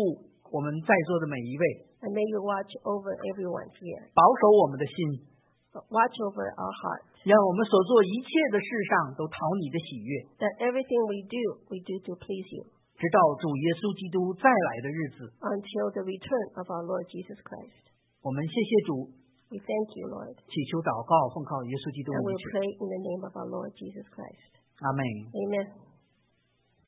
[SPEAKER 1] 我们在座的每一位，
[SPEAKER 2] And may you watch over everyone here.
[SPEAKER 1] 保守我们的心，
[SPEAKER 2] Watch over our hearts.
[SPEAKER 1] 让我们所做一切的事上都讨你的喜悦，
[SPEAKER 2] That everything we do to please you.
[SPEAKER 1] 直到主耶稣基督再来的日子。
[SPEAKER 2] Until the return of our Lord Jesus Christ.
[SPEAKER 1] 我们谢谢主，
[SPEAKER 2] We thank you, Lord.
[SPEAKER 1] 祈求祷告，奉靠耶稣基督
[SPEAKER 2] And
[SPEAKER 1] 名
[SPEAKER 2] we
[SPEAKER 1] 求，
[SPEAKER 2] pray in the name of our Lord Jesus Christ.
[SPEAKER 1] 阿门。
[SPEAKER 2] Amen.